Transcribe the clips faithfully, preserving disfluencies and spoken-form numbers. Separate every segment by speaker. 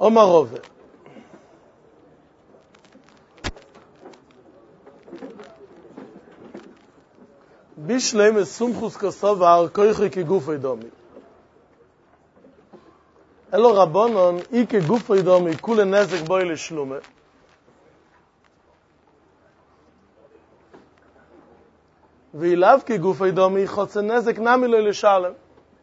Speaker 1: Omar Rove. Bishlem es sumchus kosavar koiche ke gufay domi. Elo Rabbanon I ke gufay domi kule nezek boy lishlume. V'ilav ke gufay domi chotze nezek nami lo lishalem.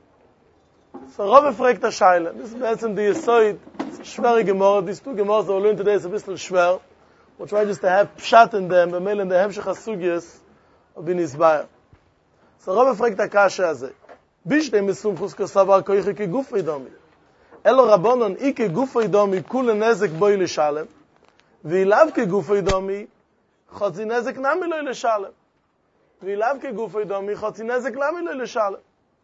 Speaker 1: So Rove fragt a Scheile. Das ist betzem die Yesoid. It's a schwere Gemara. These two Gemaras that we learn today is a bit schwer. We'll try just to have pshat in them, but mainly in the hemshech hasugyas of bin Yisbayer. So Rove fragt a kasha הזה. Bishtem mesumchus kosavar koiche ke gufay domi. Elo Rabbanon I ke gufay domi kule nezek boy lishalem. V'ilav ke gufay domi chotzi nezek nami lo lishalem. V'ilav ke gufay domi chotzi nezek nami lo lishalem.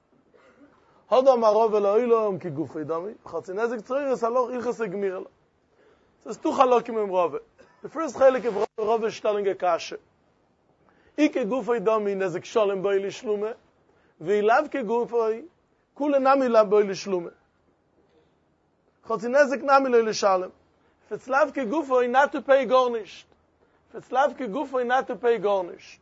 Speaker 1: Hoda marov eloilom ki gufay domi chotzi nezek tzroires aloch ilches egmir lo. So it's two halakim in Rove. The first halak of Rove is stelling a kasha. I ke gufay domi nezek sholem boy lishlume, v'ilav ke gufay kule nami la boy lishlume. Chotzi nezek nami lo lishalem. If it's lav ke gufay not to pay garnished. If it's lav ke gufay not to pay garnished.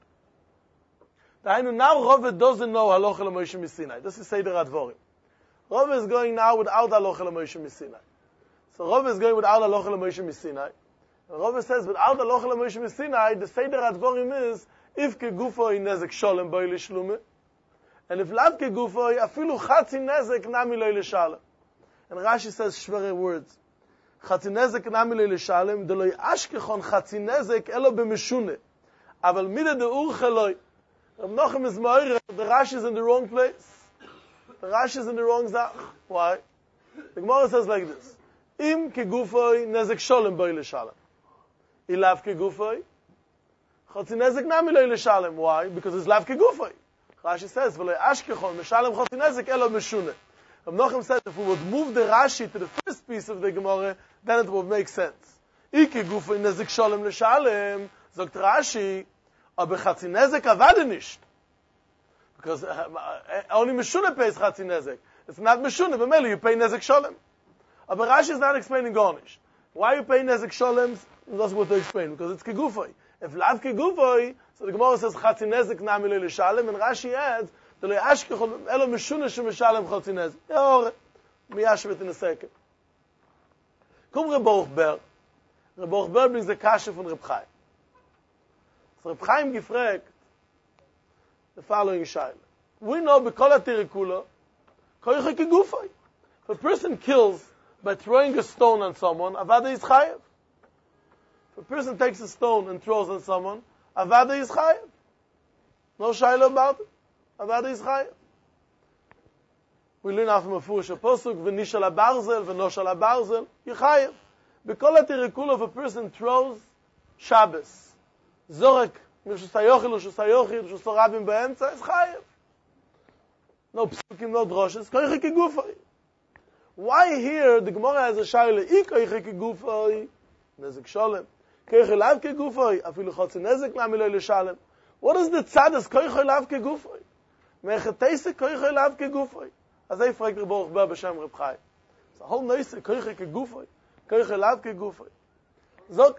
Speaker 1: Now Rove doesn't know halacha l'Moshe Misinai. This is Seder Advorim. Rove is going now without halacha l'Moshe Misinai. So Rove is going without halacha l'Moshe Misinai. And Rove says without halacha l'Moshe Misinai, the Seder Advorim is if ke gufay nezek sholem boy lishlume, and if lav ke gufay afilu chatzi nezek nami lo lishalem. And Rashi says shvere words. Chatzi nezek nami lo lishalem de lo yashkechon chatzi nezek elo b'meshune. Aval mida de urcheloi. Rav Nochem is Meir, the Rashi is in the wrong place. The Rashi is in the wrong zach. Why? The Gemara says like this. Im ke gufay nezek sholem boy lishalem. Ilav ke gufay chotzi nezek nami lo lishalem. Why? Because it's lav ke gufay. Rashi says, v'lo ashkechon meshalem chotzi nezek elo meshune. Rav Nochem said, if we would move the Rashi to the first piece of the Gemara, then it would make sense. I ke gufay nezek sholem lishalem, sagt Rashi, aber chatzi nezek avade nicht. Because uh, only Meshune pays chatzi nezek. It's not Meshune, but mainly you pay nezek sholem. Aber Rashi is not explaining garnish. Why you pay nezek sholem? That's what to explain. Because it's kegufay. If lav kegufay, so the Gemara says chatzi nezek nami lo lishalem, and Rashi adds, the lo yashkechon elo Meshune shemeshalem chatzi nezek. Yor, miyashvet in a second. Kum Reb Baruch Ber. Reb Baruch Ber brings the kasha from Reb Chaim. So Reb Chaim gefragt the following shaila. We know b'kol hatirikula koiche kegufay. If a person kills by throwing a stone on someone, avada is chayev. If a person takes a stone and throws on someone, avada is chayev. No shaila about it. Avada is chayev. We learn out from a furush pasuk v'nishal habarzel v'noshal habarzel yichayev. B'kol hatirikula, if a person throws Shabbos, Zorek, Mishus Hayochil, Mishus Hayochil, Mishus Rabim Be'emtza, is Chayev. No psukim, no droshes, koiche kegufay. Why here the Gemara has a shaila, I koiche kegufay, nezek sholem, koiche lav kegufay, afilu chotzi nezek nami lo lishalem. What is the tzadas koiche lav kegufay? Mecheteise koiche lav kegufay. As I fragt Reb Baruch Ber b'shem Reb Chaim. So whole noise koiche kegufay, koiche lav kegufay. Zog,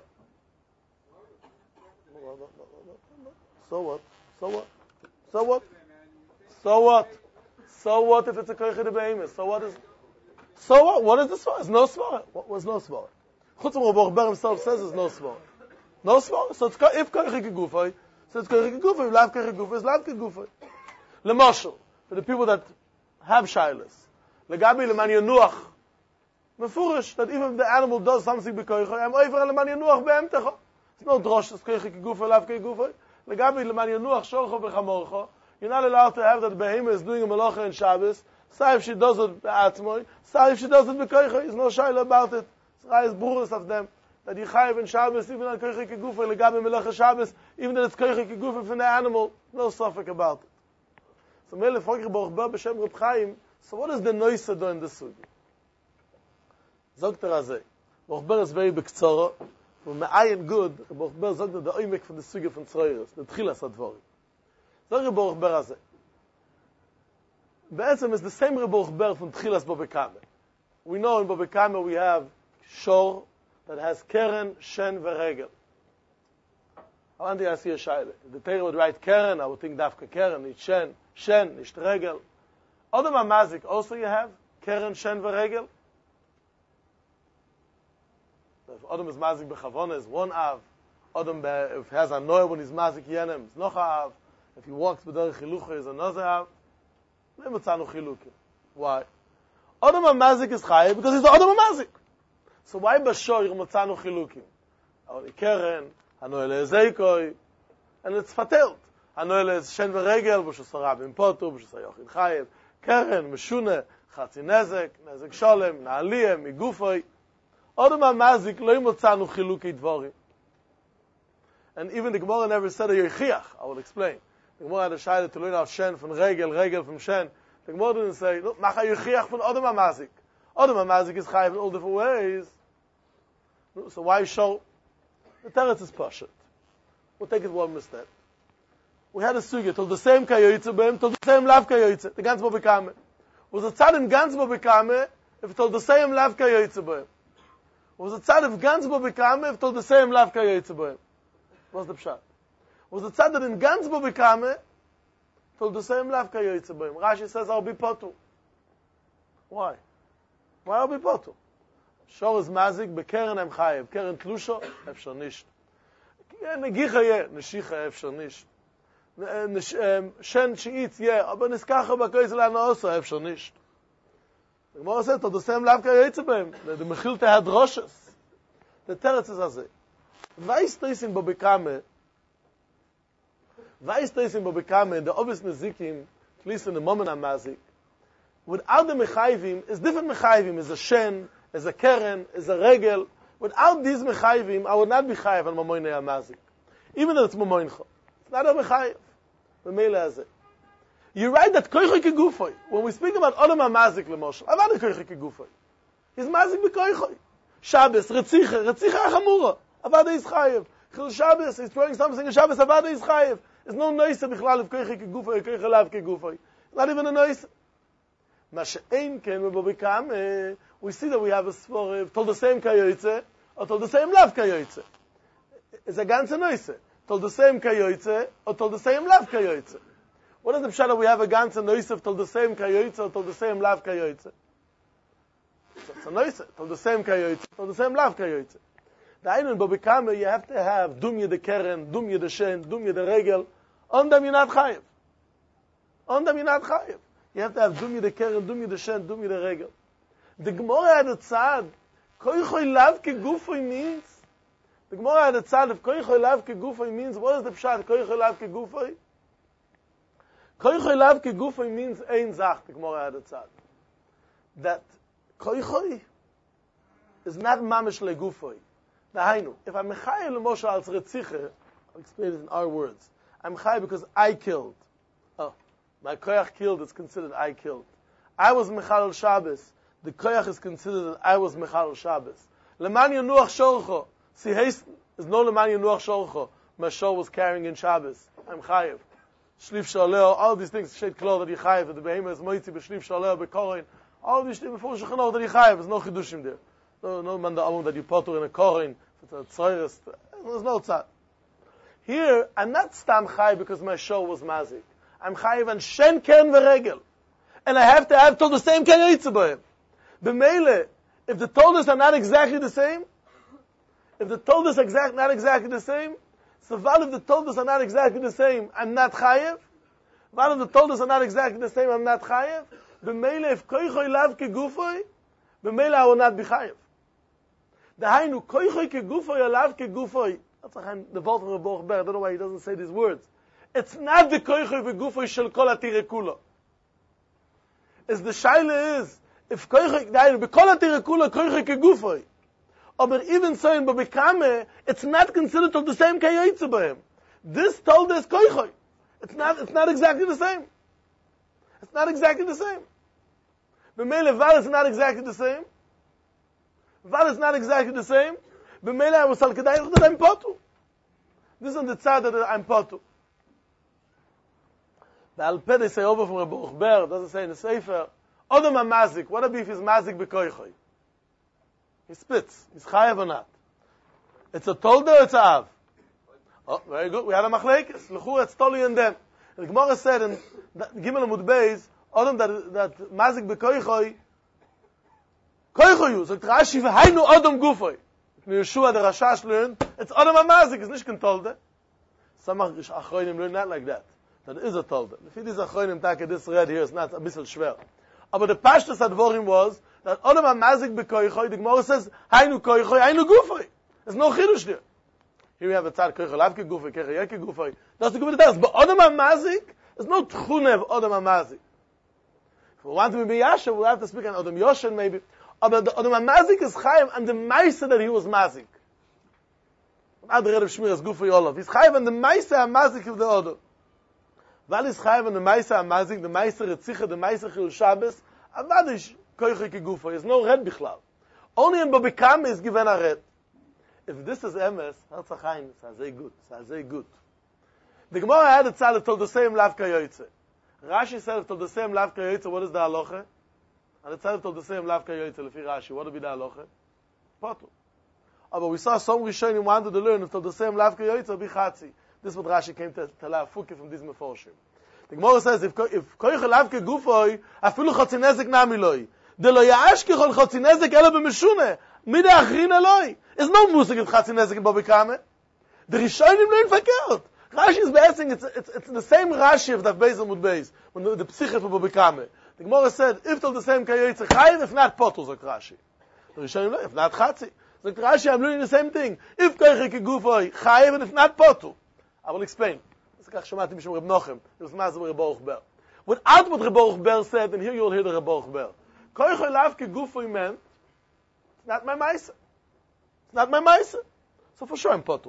Speaker 1: So what? So what? So what? So what? So what if it's a koiche de behemoth? So what is? So what? What is the svara? It's no svara. What was no svara? Chutz from Reb Baruch Ber himself says it's no svara. No svara. So it's if koiche kegufay, so it's koiche kegufay. Lav koiche kegufay is lav kegufay. Lemashal, for the people that have shaylas, legabi leman yenuach, mefurish that even if the animal does something bekoiche, I'm over leman yenuach beemtecha. It's no drosh. It's koiche kegufay, lav kegufay. Legabi leman yenuach shorcho v'chamorcho. You're not allowed to have that behemoth is doing a malacha in Shabbos. Say if she does it be'atzmoi. Say if she does it bekoiche. There's no shayla about it. It's burus of them that you chayiv in Shabbos even on koiche kegufay legabi malacha Shabbos, even that it's koiche kegufay from the animal. No suffix about it. So Mele fragt Baruch Ber b'shem Reb Chaim. So what is the noise do in this sugi? Zogt er azay. Baruch Ber is very b'ktzara. From me'ayin good, Baruch Ber sagt the oimek from the sugi from Tzroiros, the tchilas advorim. Zog Baruch Ber azay. Be'etzem is the same Baruch Ber from tchilas Bobekame. We know in Bobekame we have shor that has keren, shen, veregel. I want to ask you a shaila. If the Torah would write keren, I would think dafka keren, nicht shen, shen, nicht regel. Odom HaMazik, also you have keren, shen, veregel. If Odom is mazik bechavona, is one av. Odom, be, if he has a noy when he's mazik yenem, is noch a av. If he walks b'derech chilucha, is another av. Le'motzanu chilukim. Why? Odom HaMazik is chayiv because he's the Odom HaMazik. So why b'shor motzanu chilukim? Only keren, hanoyle zeikoi, and it's fatelt. Hanoyle is shen v'regel, b'shus harabim potu, b'shus hayochin chayiv. Keren, meshune, chatzi nezek, nezek sholem, na'aliyem, migufoi. Odom HaMazik lo motzanu chiluki dvorim. And even the Gemara never said a yochiach. I will explain. The Gemara had a shayla to learn out shen from regel, regel from shen. The Gemara didn't say, look, macha yochiach from Odom HaMazik. Odom HaMazik is chayiv in all different ways. So why show? The teretz is pashut. We'll take it one step. We had a sugya till the same kayoyitze b'hem, till the same lav kayoyitze. The ganz bo bekame. Was a tzad in ganz bo bekame if it told the same lav kayoyitze b'hem. Was a tzad of ganz bo bekame if it told the same lav kayoyitze b'hem. What's the pshat? Was a tzad that in ganz bo bekame told the same lav kayoyitze b'hem. Rashi says, I'll be potu. Why? Why I'll be potu? Shor is mazik, bekeren em chayev. Keren tlusho, efshar nisht. Negicha yeh, neshicha efshar nisht. Shen she'itz yeh, aber niskacha b'koyz la'na'oso, efshar nisht. The Gemara said, to the same lav kayoytzebem, the mechil tehadroshes. The teretz is azeh. Weiss toisim bo bekame, weiss toisim bo bekame, the obvious nezikim, at least in the moment of mazik, without the mechayvim, is different mechayvim, is a shen, is a keren, is a regel. Without these mechayvim, I would not be chayiv on mamoinei hamazik. Even though it's mamoincha. It's not a mechayiv. B'meila hazeh. You write that koichoy kegufay. When we speak about Odom HaMazik, l'moshel, avad koichoy kegufay. He's mazik b'koichoy. Shabbos, retzicha, retzicha achamura. Avad is chayiv. Chil Shabbos, he's throwing something in Shabbos, avad is chayiv. There's no noise bichlal of koichoy kegufay, koichoy lav kegufay. Not even a noise. Mashe'ein ken v'bobikam, we see that we have a svor told the same kayoytze or told the same lav kayoytze. It's a ganze noise. Told the same kayoytze or told the same lav kayoytze. What is the pshat that we have a ganze noise told the same kayoytze or told the same lav kayoytze? It's a noise. Told the same kayoytze, told the same lav kayoytze. The einen bobikam, you have to have dumye de keren, dumye de shen, dumye de regel. On them you're not chayiv. On them you're not chayiv. You have to have dumye de keren, dumye de shen, dumye de regel. The Gemara had a tzad. Koichoy lav kegufay means. The Gemara had a tzad. If koichoy lav kegufay means, what is the pshat? Koichoy lav kegufay. Koichoy lav kegufay means ein zach. The Gemara had a tzad. That koichoy is not mamish legufay. Nahainu. If I'm mechayel l'moshe al tzretziche, I'll explain it in our words. I'm mechayel because I killed. Oh, my koyach killed. It's considered I killed. I was mechal Shabbos. The koyach is considered that I was mechal Shabbos. Leman yenuach shorcho. See, haste is no leman yenuach shorcho. My shor was carrying in Shabbos. I'm chayiv. Shlif shaleo, all these things, shed klo that you chayiv. The behemoth is moitzi b'shlif shaleo b'korin. All these things before shechanor that you chayiv. There's no chidushim there. No, no man da amum that you potter in a korin. It's a tzoyres. There's no tzad. Here, I'm not stam chayiv because my shor was mazik. I'm chayiv and shen ken v'regel. And I have to have till the same ken yitzibah. B'meile, if the toldos are not exactly the same, if the toldos are exact, not exactly the same, so while if the toldos are not exactly the same, I'm not chayev. While if the toldos are not exactly the same, I'm not chayev. B'meile, if koichoy lav kegufoy, b'meile I will not be chayev. Dahainu, koichoy kegufoy or lav kegufoy. That's like the Wort of Rebbe Ber. I don't know why he doesn't say these words. It's not the koichoy kegufoy shel kol atire kula. It's the shaila is, if koichoy, dahainu, b'kol atire kula koichoy kegufoy. But even so in Babikame, it's not considered to the same kayoytze b'hem. This told us koichoy. It's not, it's not exactly the same. It's not exactly the same. B'meile Val is not exactly the same. Val is not exactly the same. B'meile I was al kedai that I'm potu. This is the tzad that I'm potu. The Alpeh they say over from Rebbe Uchber, doesn't say in the Sefer, Odom HaMazik, what if he's mazik b'koichoy? He spits. He's chayav or not. It's a tolda or it's a av? Oh, very good. We had a machlekes. L'chur, it's totally in them. The Gemara said in Gimel Amud Beis, Adam that that mazik bekoichoi, koichoyu. So Rashi v'hainu Adam gufoi. Yeshua the Rashash learned it's Adam amazik. It's nicht tolda. Some achronim learn not like that. That is a tolda. If it is achronim taka, this red here is not a bissel schwer. But the pashtus advorim was that Adam amazik bekoichoi. The Gemara says hainu koichoi, hainu gufoi. There's no chidush there. Here we have a tzad koichoi lavke gufoi, koichoi yeke gufoi. That's the good details. But Adam amazik, there's no tchune of Adam amazik. If we want to be Yasha, we'll have to speak on Adam Yoshen maybe. But the Adam amazik is chayim and the ma'isa that he was mazik. Not the red of Shmiras gufoi olav. He's chayim and the ma'isa amazik of the Adam. Val is chayim and the ma'isa amazik, the ma'isa retzicha, the ma'isa chil Shabbos. Avadish koichoi ke gufoi. There's no red bichlal. Only in Babikam is given a red. If this is emes, that's a chaim. It's a good. It's a good. The Gemara had a tzad told the same lavka yoytze. Rashi said told the same lavka yoytze. What is the halacha? And the tzad told the same lavka yoytze. Lefi Rashi, what would be the halacha? Potu. But we saw some Rishonim wanted to learn if told the same lavka yoytze be chatzi. This is what Rashi came to tell our fuki from these meforshim. The Gemara says if if koich lavka gufoi afilu chatzinezek namiloi de lo yaash kichol chatzinezek ela b'meshune mida achrin eloi. There's no musik of chatzinezek in Babikame. The Rishonim learn verkehrt. Rashi is basing, it's, it's, it's the same Rashi of the Beis Amud Beis, when the, the Psiche for Babikame. The Gemara said, if till the same Kayotze Chayiv, if not Potul, said Rashi. The Rishonim learn, if not Chatzi. Said Rashi, I'm learning the same thing. If Koiche Kigufoi, Chayiv, and if not Potul. I will explain. This is Kach Shemati Mishum Reb Nochem. It was Mazal Reb Baruch Ber. Without what Reb Baruch Ber said, and here you will hear the Reb Baruch Ber. Koiche Lav Kigufoi meant, it's not my Maisa. It's not my Maisa. So for sure I'm Potul.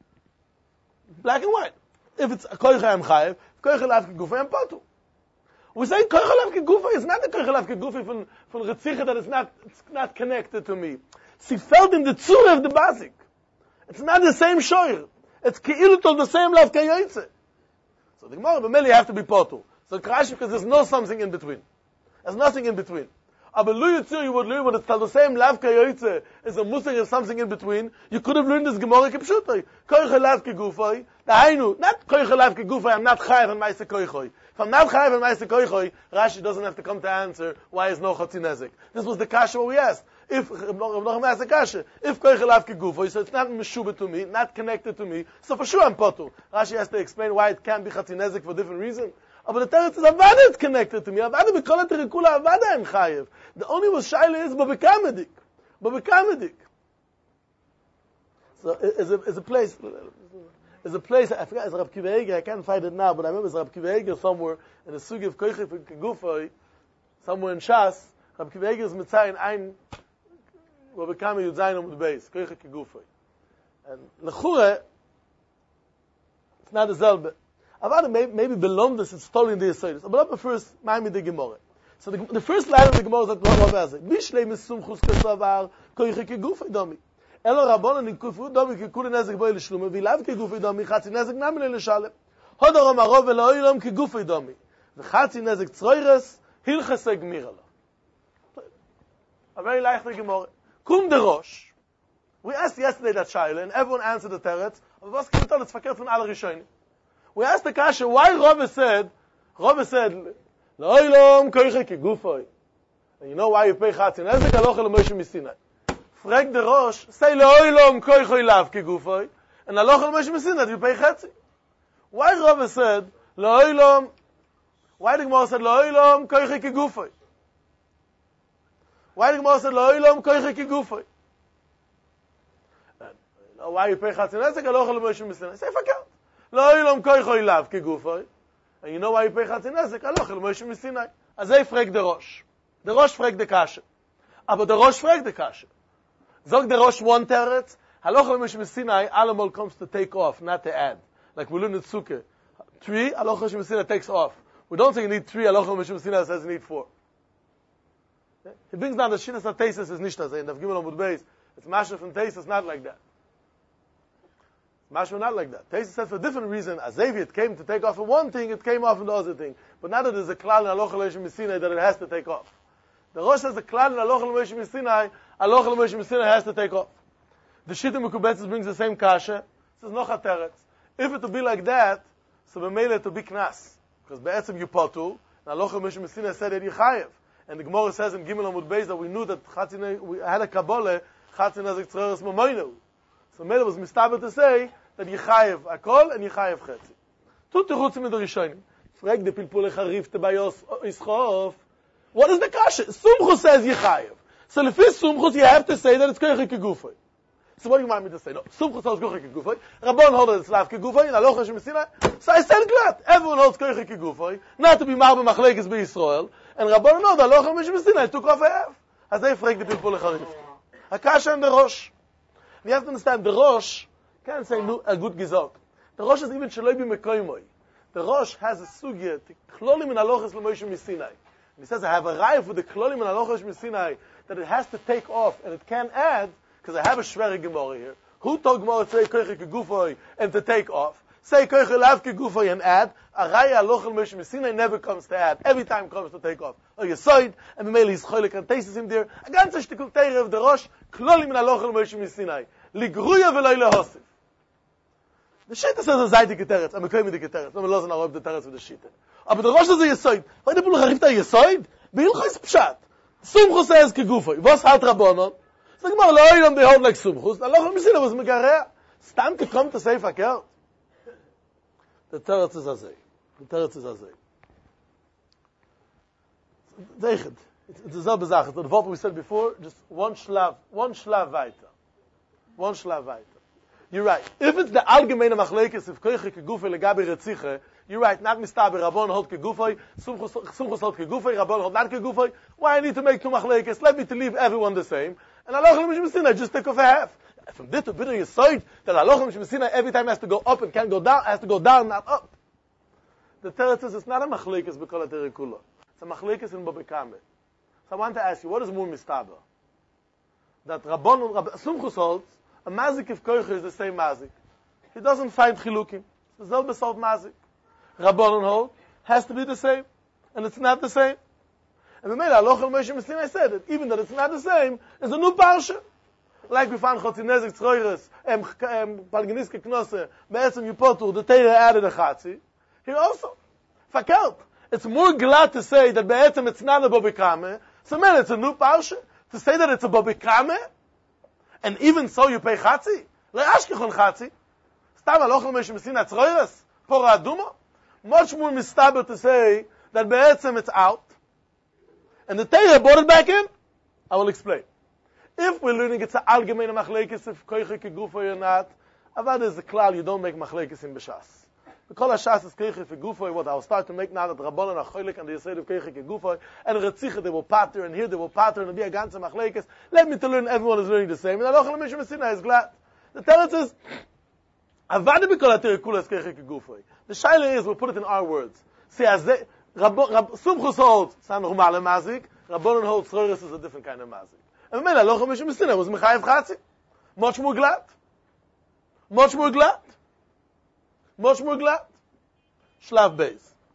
Speaker 1: Black and white. If it's a koicha I'm chayev, koicha lavke gufa I'm potu. We say koicha lavke gufa is not a koicha lavke gufa from from retzicha that is not it's not connected to me. She felt in the tzura of the basic. It's not the same shoyer. It's keilu tol the same lavke yoytze. So the Gemara b'meli have to be potu. So Rashi because there's no something in between. There's nothing in between. Aber lu yitzur, you would learn when it's the same lavka yoytze is a musig of something in between. You could have learned this Gemara kipshutai. Koicha lavke gufay. Dahainu, not koicha lavke gufay, I'm not chayav and ma'aseh koichoi. If I'm not chayav and ma'aseh koichoi, Rashi doesn't have to come to answer why is no chatzinezek. This was the kasha what we asked. If, if koicha lavke gufay, so it's not meshubah to me, not connected to me, so for sure I'm potu. Rashi has to explain why it can't be chatzinezek for different reasons. But the teretz is avada it's connected to me. Avada b'kol ha'terikula avada I'm chayev. The only was shaila is babikamedik. Babikamedik. So is a is a place is a place I forgot it's Rab Kiva Eger, I can't find it now, but I remember it's Rab Kiva Eger somewhere in the sugi of koiche kegufay, somewhere in Shas. Rab Kiva Eger is mitzayin ein babikame yudzayin amud beis koiche kegufay. And lechura it's not a zelbe. Avada maybe, maybe belong this it's totally in the Yisraelis. But first, Ma'ami the Gemara. So the, the first line of the Gemara is like what was it? Bishlei misumchus kesavar koiche kegufay domi. Elo rabbanon in kufu domi kekuli nezek boi l'shlume v'ilav kegufay domi chatzi nezek namile l'shalem. Hodor amarov v'lo ilom kegufay domi. V'chatzi nezek tzroires hilchese gmira lo. A very likely Gemara. Kum de rosh. We asked yesterday that shaila and everyone answered the teretz. Aber was kommt dann? It's verkehrt von alle Rishonim. We asked the kasha why Rava said, Rava said, Lo'ilom koiche kegufoi. And you know why you pay chatzin nezek aloche l'Moshe Misinai. Frag the Rosh, say Lo'ilom koiche lav kegufoi, and aloche l'Moshe Misinai you pay chatzin. Why Rava said Lo'ilom? Why the Gemara said Lo'ilom koiche kegufoi? Why the Gemara said Lo'ilom koiche kegufoi? Why you pay chatzin nezek aloche l'Moshe Misinai? Say fakir. Lo ilom koichoi lav kegufoi. And you know why you pay chatzin nezek? Aloch el Moshe Misinai. Azay frag the Rosh. The Rosh frag the kasha. Aber the Rosh frag the kasha. Zog the Rosh one teretz. Aloch el Moshe Misinai, Alamol comes to take off, not to add. Like we learn in Tzukeh. Three, Aloch el Moshe Misinai takes off. We don't say you need three, Aloch el Moshe Misinai says you need four. He brings down the Shinas HaTeisus is nicht as in the Gimel Amud Beis. It's Masha from Teisus, not like that. Mashma not like that. Teisus says for a different reason. Azevi, it came to take off in one thing, it came off in the other thing. But now that there's a klal in Aloch Moshe Misinai that it has to take off. The Rosh says the klal in Aloch Moshe Misinai, Halacha l'Moshe Messina has to take off. The Shita Mekubetzes brings the same kasha. Says noch a teretz. If it would be like that, so b'meila it would be knas. Because be'etzim you potu, and Halacha l'Moshe Messina said that you chayev. And the Gemara says in Gimel Amud Beis that we knew that Chatzine, we had a Kabbalah, Chatzine Nezek Tzroiris Mamoinu. So Mele was mistaber to say that Yechayev Akol and Yechayev Chetzi. Tut techutzim in the Rishonim. Frag the Pilpulei Charifte by Yischof. What is the kasha? Sumchus says Yechayev. So if it's Sumchus, you have to say that it's Koiche Kegufay. So what do you want me to say? No, Sumchus holds Koiche Kegufay. Rabban holds it's Lav Kegufay. And Halacha Shemesina. So I said glad. Everyone holds Koiche Kegufay. Not to be Marbe Machlekes by Yisrael. And Rabban know that Halacha Shemesina took off a half. As they frag the Pilpulei Charifte. Akasha and the Rosh. You have to understand, the Rosh can't say no, a good gizok. The Rosh is even Shaloi B'Mekoymoi. The Rosh has a sugya, the Klolim and Halochas L'Moshe Misinai. And he says, I have a raya for the Klolim and Halochas Misinai that it has to take off and it can add, because I have a Shveri Gemara here. Who told Gemara to say Koiche Kegufoi and to take off? Say Koiche Lav Kegufoi and add. A raya Halochas L'Moshe Misinai never comes to add. Every time comes to take off. Oh, you saw it, and the Mele is Cholik and tastes him there. A ganze Shtikul Teire of the Rosh, Klolim and Halochas L'Moshe Misinai. Ligruya v'loy lehosif. The Shita says a zaydik teretz. I'm a koyim dik teretz. I'm a lozen arob the teretz with the Shita. But the Rosh is a yesoid. Why the Pulach Harifta yesoid? Beilcha is pshat. Sumchus says kegufay. Vos halt rabbonon? So the Gemara lo yom they hold like Sumchus. Halacha L'Moshe was megareah. Stam to come to say fakert. The teretz is azay. The teretz is azay. Zeichid. It's a zelbe zach. The what we said before, just one shlav, one shlav weiter. One shlav weiter. You're right. If it's the allgemeine machlekes if koiche kegufay legabe retziche, you're right. Not mistaber Rabban hold kegufay, Sumchus hold kegufay, Rabban hold not kegufay. Why I need to make two machlekes? Let me to leave everyone the same. And Halacha L'Moshe Messina just take off a half. From this to bitter yisoid that Halacha L'Moshe Messina every time has to go up and can't go down, has to go down, not up. The teretz is it's not a machlekes b'kol ha'terikula. It's a machlekes in Bobekame. So I want to ask you, what is more mistaber? That Rabban Rab, Sumchus holds a mazik if koiche is the same mazik. He doesn't find chilukim. It's selbe sort mazik. Rabbanon hold has to be the same, and it's not the same. And the Mele Halacha L'Moshe Messina said that even that it's not the same is a new parsha. Like we found Chatzin Nezek Tzroiris, um, um, Palganiske Knosse, Be'etzem Yipotu, the Teire added a Chatzi. Here also, fakelt. It's more glad to say that Be'etzem it's not a Bobekame. So man, it's a new parsha. To say that it's a Bobekame, and even so you pay Chatzi. Le'ashkechon Chatzi. Stam Halacha L'Moshe Messina Tzroiris, Pora Aduma. Much more mistaber to say that Be'etzem it's out. And the Teire brought it back in. I will explain. If we're learning it's an allgemeine machlekes if koiche kegufay or not, avad is a klal, you don't make machlekes in b'shas. The kol ha'shas is koiche kegufay, what I'll start to make now that Rabbanon are cholik and they say of koiche kegufay, and retzicha they will pattern, and here they will pattern, and be a ganze machlekes. Let me to learn, everyone is learning the same. And Halacha L'Moshe Messina is glad. The teretz is, avad b'kol ha'terikula is koiche kegufay. The shaila is, we'll put it in our words. See, as they, Sumchus holds, it's not normal mazik, Rabbanon holds, Tzroiris is a different kind of mazik. And then Halacha L'Moshe Messina was mechayev chatzi. Much more glad. Much more glad. Much more glad. Shlav beis.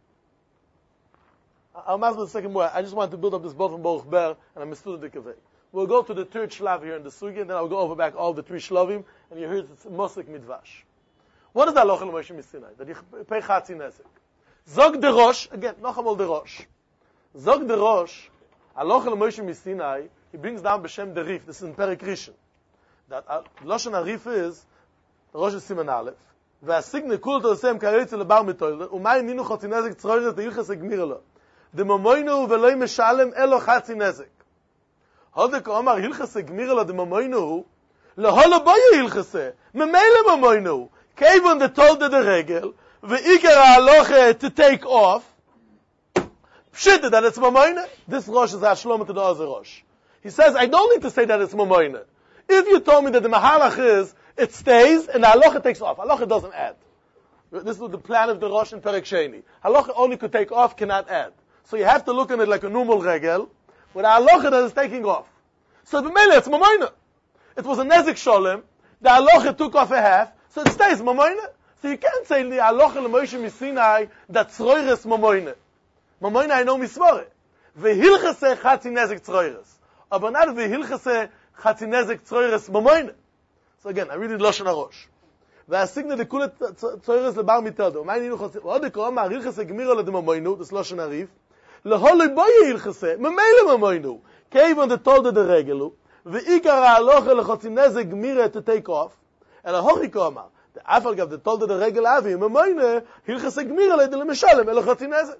Speaker 1: I'll master the second word. I just want to build up this both from Baruch Ber, and I'm a student of Kaveh. We'll go to the third shlav here in the sugi, and then I'll go over back all the three shlavim, and you hear it's mosik midvash. What is Halacha L'Moshe Messina? That you pay chatzi nezek. Zog de Rosh, again, noch einmal de Rosh. Zog de Rosh, Halacha L'Moshe Messina, he brings down B'Shem the Rif. This is in Perek Rishon. That uh, Lashon HaRif is the Rosh Siman Aleph. Ve'asigne kul to Hashem karetz lebar mitoyle. Umay ninu chatzi nezek tzroiris teilches egmir lo. Demomoinu ve'loi meshalem elo chatzi nezek. Hodek Omar hilches egmir lo demomoinu leholo boye hilchese. Memele momoinu. Kevon the told the regel ve'ikar halacha to take off. Pshit that it's momoinu. This Rosh is Hashlom to the other Rosh. He says, I don't need to say that it's momoine. If you told me that the mahalach is, it stays, and the halacha takes off. Halacha doesn't add. This is the plan of the Rosh in Perek Sheni. Halacha only could take off, cannot add. So you have to look at it like a normal regel, with a halacha that is taking off. So the mele, it's momoine. It was a nezik sholem, the halacha took off a half, so it stays momoine. So you can't say the halacha L'Moshe Messina that tzroiris momoine. Momoine I know mismore. Vehilchase chatzi nezik tzroiris. Aber not vehilchase Chatzi Nezek Tzroires Mamoyne. So again, I read it Lashon HaRosh. והסיגנה דכולה צוירס לבר מתודו. מה אני חושב? עוד קורא מה הילכסה גמירו לדממוינו, das Lashon Harif. להולי בוי הילכסה, ממילא ממוינו. כיוון דתולדה דרגלו, ועיקר ההלוכה לחוצי נזק גמירה to take off. אלא הוכי קורא אף על גב דתולדה דרגל אבי, ממוינה הילכסה גמירה לידי למשלם, אלא חוצי נזק.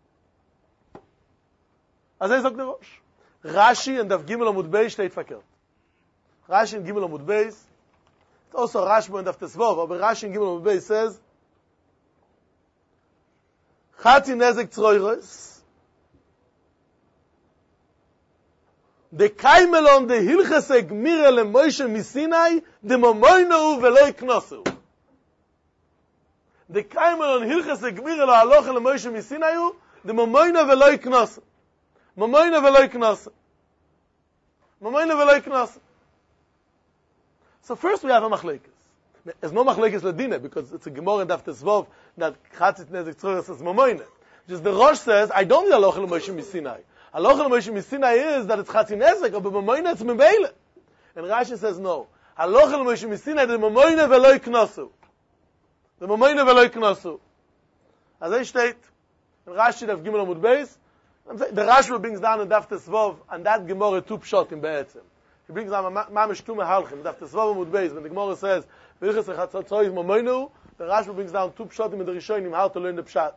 Speaker 1: אז זה זוג דרוש. רש"י in דף גימל עמוד בייס steht verkehrt. Rashi in Gimel Amud Beis, it's also Rashba in Daf Tesvav, but Rashi in Gimel Amud Beis says, Chatzi Nezek Tzroires, de kaimelon de hilchese gmire le Moshe misinai, de momoinu velo iknosu. De kaimelon hilchese gmire le halocha le Moshe misinai, de momoinu velo iknosu. Momoinu velo iknosu. Momoinu velo iknosu. So first we have a machlekes. There's no machlekes ladina because it's a gemara in Daf Tesvav that Chatzi Nezek Tzroires is momoinu. Just the Rosh says, I don't need halocha le Moshe misinai. Halocha le Moshe misinai is that it's Chatzi Nezek, but momoinu it's mebeile. And Rashi says no. Halocha le Moshe misinai the momoinu velo iknosu. The momoinu velo iknosu. As I state, in Rashi Daf Gimel Amud Beis, the Rashi brings down in Daf Tesvav and that gemara two pshot in Be'etzem. He brings down mamish two mehalchim. Daf Tesvav Amud Beis when the gemara says v'ilches echatzotzoi momoinu, the Rashi brings down two pshotim in the Rishonim how to learn the pshat.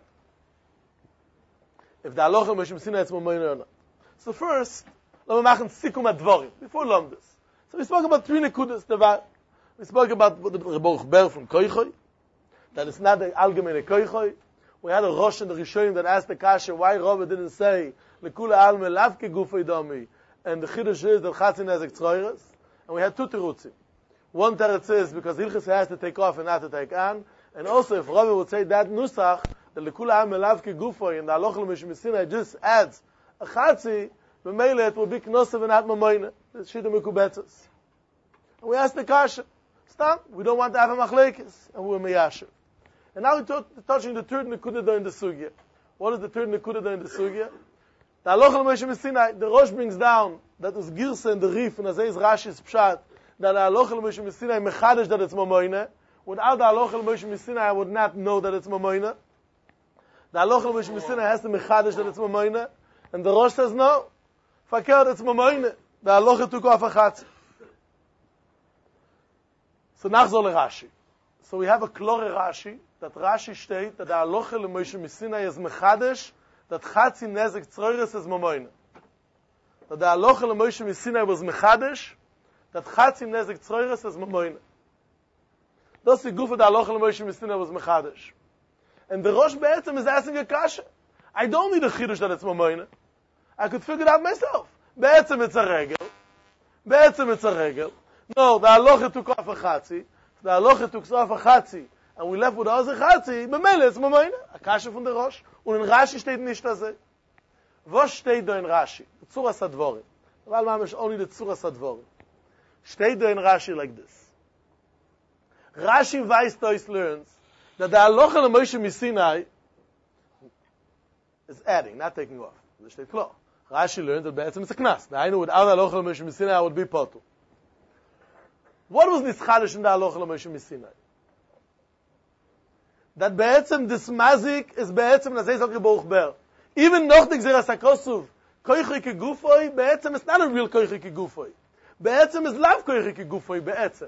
Speaker 1: If the halacha Moshe Misinai it's momoinu or not. So first, let me make a sikum advarim before we learn this. So we spoke about three nekudas. We spoke about the Rebbe Ber from Koichoi, that it's not the allgemeine Koichoi. We had a Rosh in the Rishonim that asked the kasha why Rabbi didn't say lekula alme lavke gufei dami, and the chiddush is that Chatzi Nezek Tzroires, and we had two terutzim. One teretz is because Hilchos has to take off and not to take on, and also if Rabbi would say that nusach, the lekula alme lavke gufei, and the halocha le Moshe misinai just adds a Chatzi, b'meile it will be knosev and not mamoyne. It's shida mekubetzes. And we asked the kasha, stop, we don't want to have a machlekes, and we were meyasher. And now we're touching the third nekuda in the sugya. What is the third nekuda in the sugya? The halacha le Moshe misinai, the Rosh brings down that is girsa in the Rif, and as is Rashi's pshat, that the halacha le Moshe misinai mechadesh that it's mamoyne. Without the halacha le Moshe misinai, I would not know that it's mamoyne. The halacha le Moshe misinai has to mechadesh that it's mamoyne, and the Rosh says no. Fakir, it's mamoyne. The halacha took off a chatzi. So nachzor le Rashi. So we have a klore Rashi, that Rashi state that the halacha le Moshe misinai is mechadesh, that Chatzi Nezek Tzroires is mamoyne. That the halacha le Moshe misinai was mechadesh, that Chatzi Nezek Tzroires is mamoyne. That's the goof of the halacha le Moshe misinai was mechadesh. And the Rosh Be'etzem is asking a kasha. I don't need a chiddush that it's mamoyne. I could figure it out myself. Be'etzem it's a regel. Be'etzem it's a regel. No, the halacha took off a Chatzi. The halacha took off a Chatzi. And we left with the other Chatzi. B'meile it's mamoyne. A kasha from the Rosh. Und in Rashi steht nicht das. Was steht da in Rashi? Tzura Sadvorim. Weil man ist only the Tzura Sadvorim. Steht da in Rashi like this. Rashi weiß Tois learns that the halacha le Moshe misinai is adding, not taking off. Das steht klar. Rashi learns that be'etzem it's a knas. Now I know without the halacha le Moshe misinai I would be potu. What was nischadish in the halacha le Moshe misinai? That be'etzem this mazik is be'etzem na zeizok geborch ber. Even noch the gzeras hakosuv, koichi ke gufoi, be'etzem is not a real koichi ke gufoi. Be'etzem is lav koichi ke gufoi, be'etzem.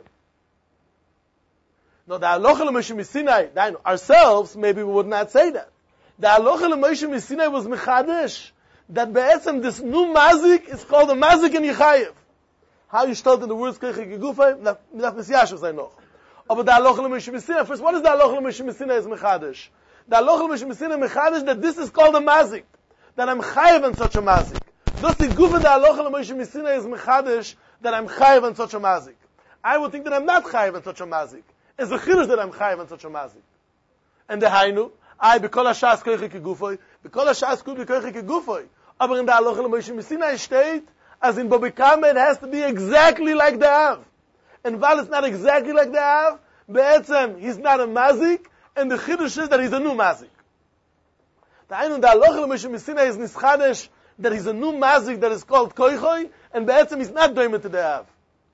Speaker 1: No, the halacha le Moshe misinai, ourselves, maybe we would not say that. The halacha le Moshe misinai was mechadesh, that be'etzem this new mazik is called a mazik in Yechayev. How you start in the words koichi ke gufoi, naf misyashu say noch. Aber the halacha le Moshe misinai, first, what is the halacha le Moshe misinai is mechadesh? The halacha le Moshe misinai mechadesh that this is called a mazik, that I'm chayev on such a mazik. Thus the guf of the halacha le Moshe misinai is mechadesh that I'm chayev on such a mazik. I would think that I'm not chayev on such a mazik. It's a chiddush that I'm chayev on such a mazik. And the hainu, I bekol hashas koichi ke gufoi, bekol hashas koichi ke gufoi. Aber in the halacha le Moshe misinai state, as in Bobikama, it has to be exactly like the Av. And while it's not exactly like the Av, be'etzem, he's not a mazik, and the chiddush is that he's a new mazik. The Ainu, the halacha le Moshe misinai is nischadesh, that he's a new mazik that is called koichoi, and be'etzem he's not doing it to the Av.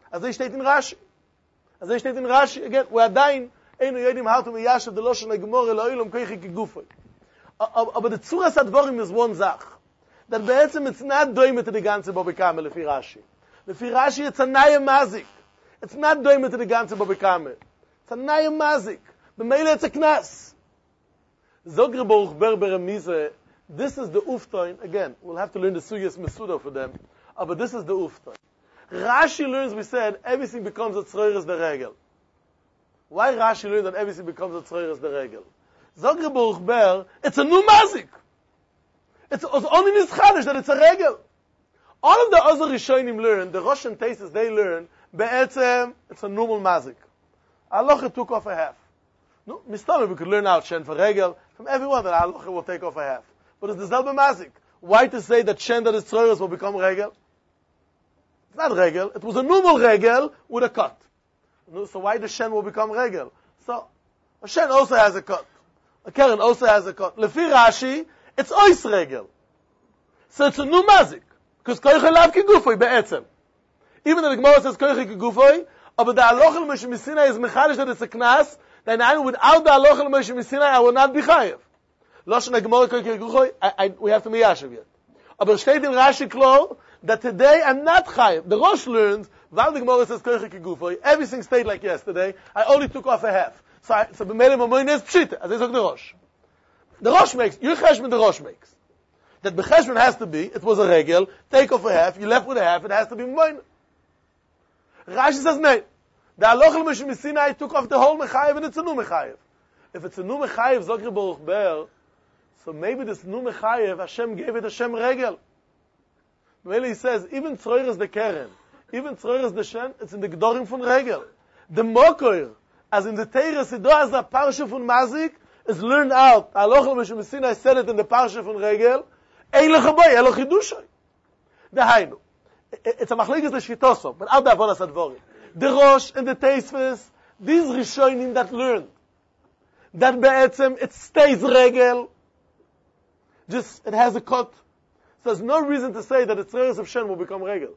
Speaker 1: Also ich steht in Rashi. Also ich steht in Rashi, again, wo adain, einu yedim hartu miyashav de loshon legmore loilom koichi kigufoi. Aber the Tzuras Advorim is one zach. That be'etzem it's not doimet to the ganze Bobekame, lefi Rashi. Lefi Rashi, it's a naya mazik. It's not doimet to the ganze Bobekame. It's a naya mazik. B'meile it's a knas. Zogre Baruch Berber Mise, this is the uftoin. Again, we'll have to learn the Suyas Mesuda for them. Uh, but this is the uftoin. Rashi learns, we said, everything becomes a tzroiris the regel. Why Rashi learns that everything becomes a tzroiris the regel? Zogre Baruch Ber, it's a new mazik. It's, it's only nischadish that it's a regel. All of the other Rishonim learn, the Rosh and Teisus, they learn, be'etzem, it's a normal mazik. Aloche took off a half. No, Mistame, we could learn out Shen for regel. From everyone that Aloche will take off a half. But it's the Zelba mazik. Why to say that Shen that is tzroiris will become regel? It's not regel. It was a normal regel with a cut. So why the Shen will become regel? So, a Shen also has a cut. A Keren also has a cut. Lefi Rashi, it's ois regel. So it's a new mazik. Because koiche lav ki gufoi be'etzem. Even the Gemara says koiche ki gufoi, but the aloch l'moshe misinai is mechadish that it's a knas, then I know without the aloch l'moshe misinai I will not be chayev. Loshen the Gemara koiche ki gufoi, we have to be yashiv yet. But steht in Rashi klar that today I'm not chayev. The Rosh learns, while the Gemara says koiche ki gufoi, everything stayed like yesterday, I only took off a half. So, I, so b'meile mamoyin is pshita, as I say the Rosh. The Rosh makes, your cheshbon the Rosh makes. That b'cheshbon has to be, it was a regel, take off a half, you left with a half, it has to be mamoyin. Rashi says, no. The aloch l'moshe misinai took off the whole mechayev and it's a new mechayev. If it's a new mechayev, Zogre Baruch Ber, so maybe this new mechayev, Hashem gave it Hashem regel. Well, he says, even tzroiris the keren, even tzroiris the shen, it's in the gdorim von regel. The mokoir, as in the Teira Sido, as a parsha von mazik, is learned out. Aloch l'moshe misinai said it in the parsha von regel, ein lechaboy, elo chidushay. The hainu. It's a machlekes the shitoso, but out the avodas advorim. The Rosh and the Teisves, these Rishonim that learn that be'etzem it stays regel, just it has a cut. So there's no reason to say that the tzroiris of Shen will become regel.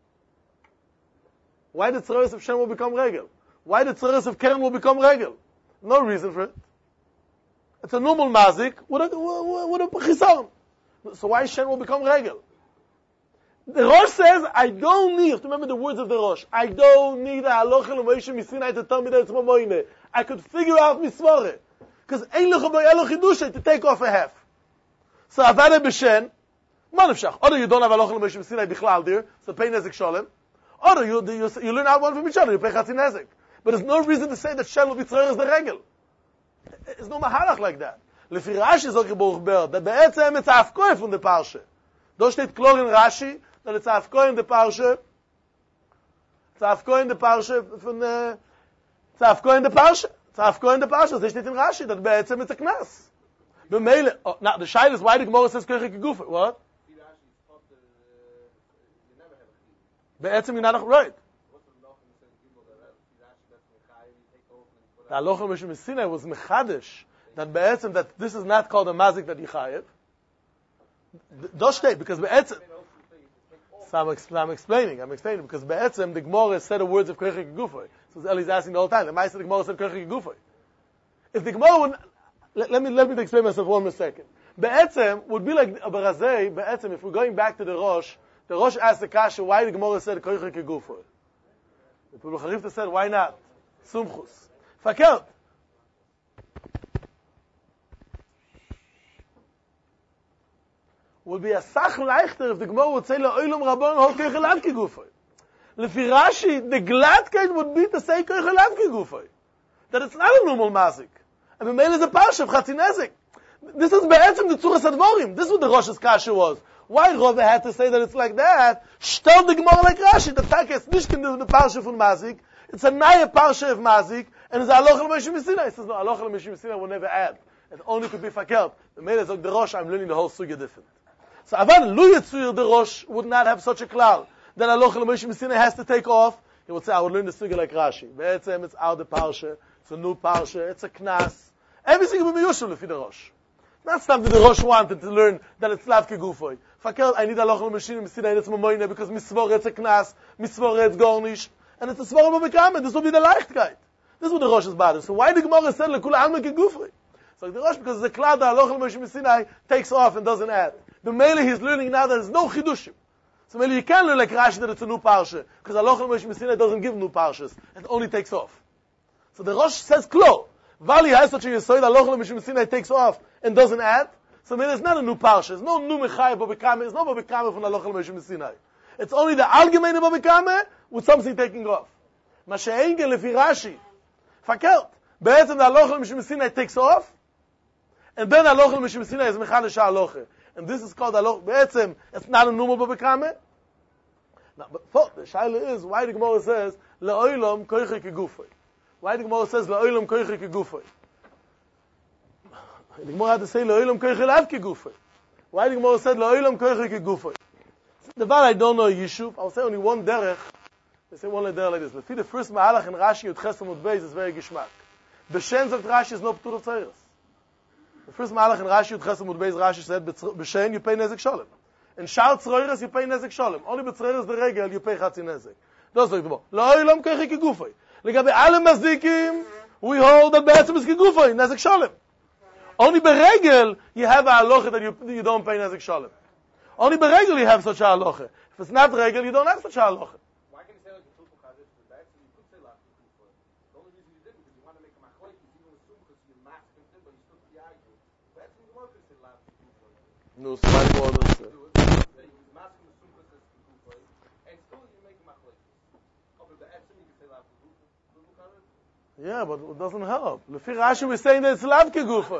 Speaker 1: Why the tzroiris of Shen will become regel? Why the tzroiris of Keren will become regel? No reason for it. It's a normal mazik with a with a chisaron. So why Shen will become regel? The Rosh says, I don't need, remember the words of the Rosh, I don't need a halacha l'moshe misinai to tell me that it's mamoyne. I could figure out misvore. Because ein lechaboy elo chidushay to take off a half. So avada b'shen, manavshach. Or you don't have halacha l'moshe misinai bichlal there, so pay nezik sholem. Or you, you, you learn out one from each other, you pay chatzi nezik. But there's no reason to say that Shen will be tzroiris the regel. There's no mahalach like that. Lefi Rashi Zogre Baruch Ber, that be'etzem it's afkoy from the parsha. Do steht klar in Rashi, that it's afkoy in the parsha. It's afkoy in the parsha from the, it's afkoy in the parsha. It's afkoy in the parsha. So steht in Rashi, that be'etzem it's a knas. B'meile, oh, now the shail is why the Gemara says koiche ki gufoi. What? Be'etzem you're not right. The halacha l'moshe misinai was mechadish that be'etzem that this is not called a mazik that yichayev. Dosh steht because be'etzem. So I'm, ex- I'm explaining. I'm explaining because be'etzem the Gemara said the words of koiche ki gufoi. So Eli's asking the whole time. The Ma'aseh the Gemara said koiche ki gufoi. If the Gemara would, let, let me let me explain myself one more second. Be'etzem would be like a barazei. Be'etzem, if we're going back to the Rosh, the Rosh asked the kasha why the Gemara said koiche ki gufoi. The people Charifta said why not? Sumchus. Fakert. Would be a sach leichter if the Gemara would say le'olam rabban hol koiche lav ki gufoi. Lefi Rashi, the gladkeit would be to say koiche lav ki gufoi. That it's not a normal mazik. And B'meil is a parsha of chatzi nezik. This is be'etzem the tzuras advorim. This is what the Rosh's kasha was. Why Rove had to say that it's like that? Shtel the Gemara like Rashi. The fact is nicht in the parsha from mazik. It's a naya parsha of mazik, and it's aloch l'moshe misinai. He says no, aloch l'moshe misinai will never add. It only could be fakert. B'meil is like the Rosh. I'm learning the whole sugya different. So Avan Lu Yitzur the Rosh would not have such a klal that aloch l'moshe misinai has to take off. He would say, I would learn the sugya like Rashi. Be'etzem it's out the parsha. It's a new parsha. It's a knas. Everything will be miyushel lefi the Rosh. Not something the Rosh wanted to learn that it's lav ki gufoi. Fakert, I need aloch l'moshe misinai. It's mamoyne because misvor it's a knas. Misvor it's gornish. and it's a Svarah B'Kame. This will be the Leichtkeit. This is what the Rosh is bothering. So why the Gemara said Lekula Alma Kegufri? So the Rosh, because the Klad Halacha Moshe Sinai takes off and doesn't add. The Mele he's learning now that there's no Chidushim. So Mele you can learn like Rashi that it's a new parsha, because Halacha Moshe Sinai doesn't give new parshas. It only takes off. So the Rosh says Klo. Vali has such a Yesoid, Halacha Moshe Sinai takes off and doesn't add. So Mele it's not a new parsha. It's no new Mechai B'Kame. It's no B'Kame from Halacha Moshe Sinai. It's only the Algemeine B'Kame with something taking off. Mashe'engel lefi Rashi. Fakert. Be'etzem the Halacha Moshe Sinai takes off, and then Halacha Moshe Sinai is Mechanish Halacha. And this is called Halacha. Be'etzem, it's not a number B'Kame. Now, but the Shaila is, why the Gemara says, Le'olam koiche kegufay? Why the Gemara says, Le'olam koiche kegufay? The Gemara had to say, Le'olam koiche lav kegufay. Why the Gemara said, Le'olam koiche kegufay? The Val I don't know Yishuv, I'll say only one derech. They say one derech like this. But the first Mahalach in Rashi, Yud Ches Amud Beis, is very Gishmak. B'Shen of Rashi is no Ptur of Tzeiros. The first Mahalach in Rashi, Yud Ches Amud Beis, Rashi said, B'Shen you pay Nezek Sholem. In Shal Tzroiros you pay Nezek Sholem. Only B'Tzroiros the Regel you pay Chatzi Nezek. That's like the Bo. La'olam koiche kegufay. Legabe alle Mazdikim, we hold that Be'etzem is kegufay, Nezek Sholem. Only Beregel you have a halacha that you, you don't pay Nezek Sholem. Only Beregel you have such a halacha. If it's not Regel, you don't have such a halacha.
Speaker 2: Why can you say like the Tulpa Kaddish for that? So you could say Lav Kegufay. The only reason you didn't because you want to make a machlokes, you even assume because you're masking him, but you still be arguing. That's when you want to say Lav Kegufay.
Speaker 1: No, so many more than that. Yeah, but it doesn't help. Lefi Rashi we're saying that it's Lav Kegufay.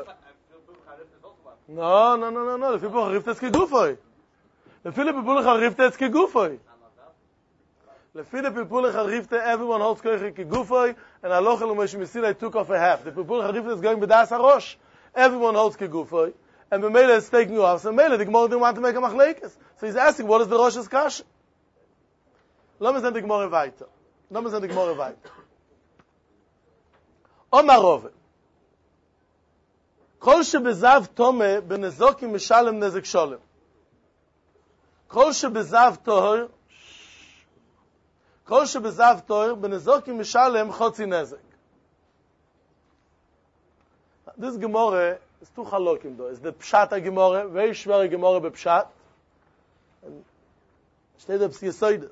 Speaker 1: No, no, no, no, no. Lefi Buch Rifta it's Kegufay. Lefi Lepi Pulach Rifta it's Kegufay. Lefi Lepi Pulach Rifta everyone holds Koiche Kegufay, and Halacha L'Moshe Sinai took off a half. The Pulach Rifta is going B'das HaRosh. Everyone holds Kegufay, and B'Mela is taking off. So B'Mela the Gemara didn't want to make a machlekes. So he's asking, what is the Rosh's kasha? Let me send the Gemara weiter. Let me send the Gemara weiter. Omar Rove. Kol shebezav tome benezokim mishalem nezek sholem. Kol shebezav toher. Kol shebezav toher benezokim mishalem chotzi nezek. This Gemara is two halokim though. It's the Pshat Gemara, very schwere Gemara be Pshat. And steht da Psiyasoides.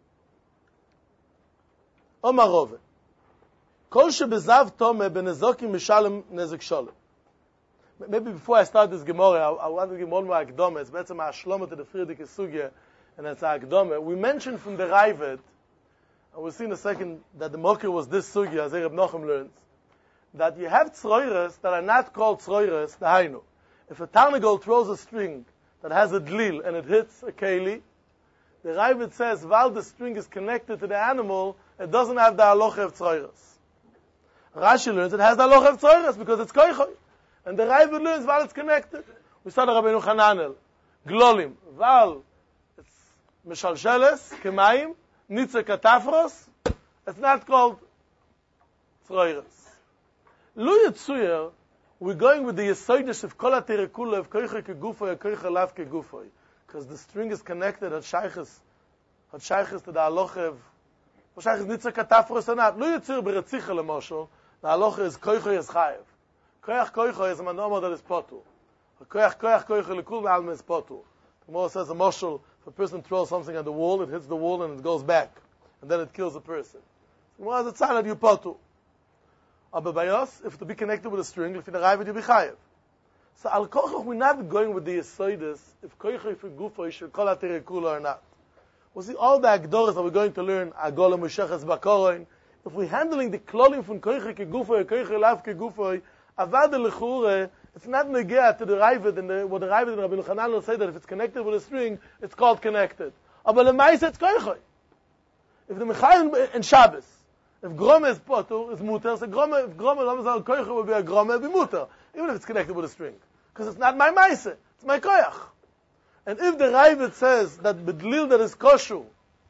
Speaker 1: Omar Rove. Kol shebezav tome benezokim mishalem nezek sholem. Maybe before I start this Gemara, I, I want to give one more akdome. It's better my shloma to the Friedrich Sugya, and it's a akdome. We mentioned from the Raavad, and we'll see in a second that the Mokir was this Sugya, as Reb Nochem learns, that you have tzroiras that are not called tzroiras, the hainu. If a tarnagol throws a string that has a dlil and it hits a keli, the Raavad says, while the string is connected to the animal, it doesn't have the halacha of tzroiras. Rashi learns it has the halacha of tzroiras because it's koichoy. And the Raavad learns while it's connected. We saw the Rabbeinu Hananel, Glolim, while it's Mishalsheles, Kemaim, Nitze Katafros, it's not called Tzroiras. Lu Yitzuyer, we're going with the Yesoidish of Kol HaTerekula of Koiche Kegufay, Koiche Lav Kegufay, because the string is connected at Shaykhis, at Shaykhis to the halacha of, or Shaykhis Nitze Katafros or not. Lu Yitzuyer Beretzicha Lemosho, the halacha is Koiche is Chayev. Koyach koicha is a manoma that is potu. Koyach koyach koicha lekul alma is potu. The Gemara says a moshel, if a person throws something at the wall, it hits the wall and it goes back, and then it kills the person. The Gemara has a sign that you potu. Aber by us, if to be connected with a string, if you arrive, you be chayev. So al kochach, we're not going with the yesoides, if koicha for gufa, should call out terekula or not. We'll see all the agdoras that we're going to learn, agola musheches bakoroin. If we're handling the klolim from koicha ke gufa, koicha lav ke gufa, Avad el-Lechure, it's not negea to the Raavad, and the, what the Raavad and Rabbeinu Hananel say that if it's connected with a string, it's called connected. Aber lemaisa it's koichoy. If the Mechayim in Shabbos, if Grome is potur, it's muter, so Grome, if Grome, Lama koichoy would be a Grome, it would be muter, even if it's connected with a string. Because it's not my maise, it's my koyach. And if the Raavad says that bedlil that is kosher,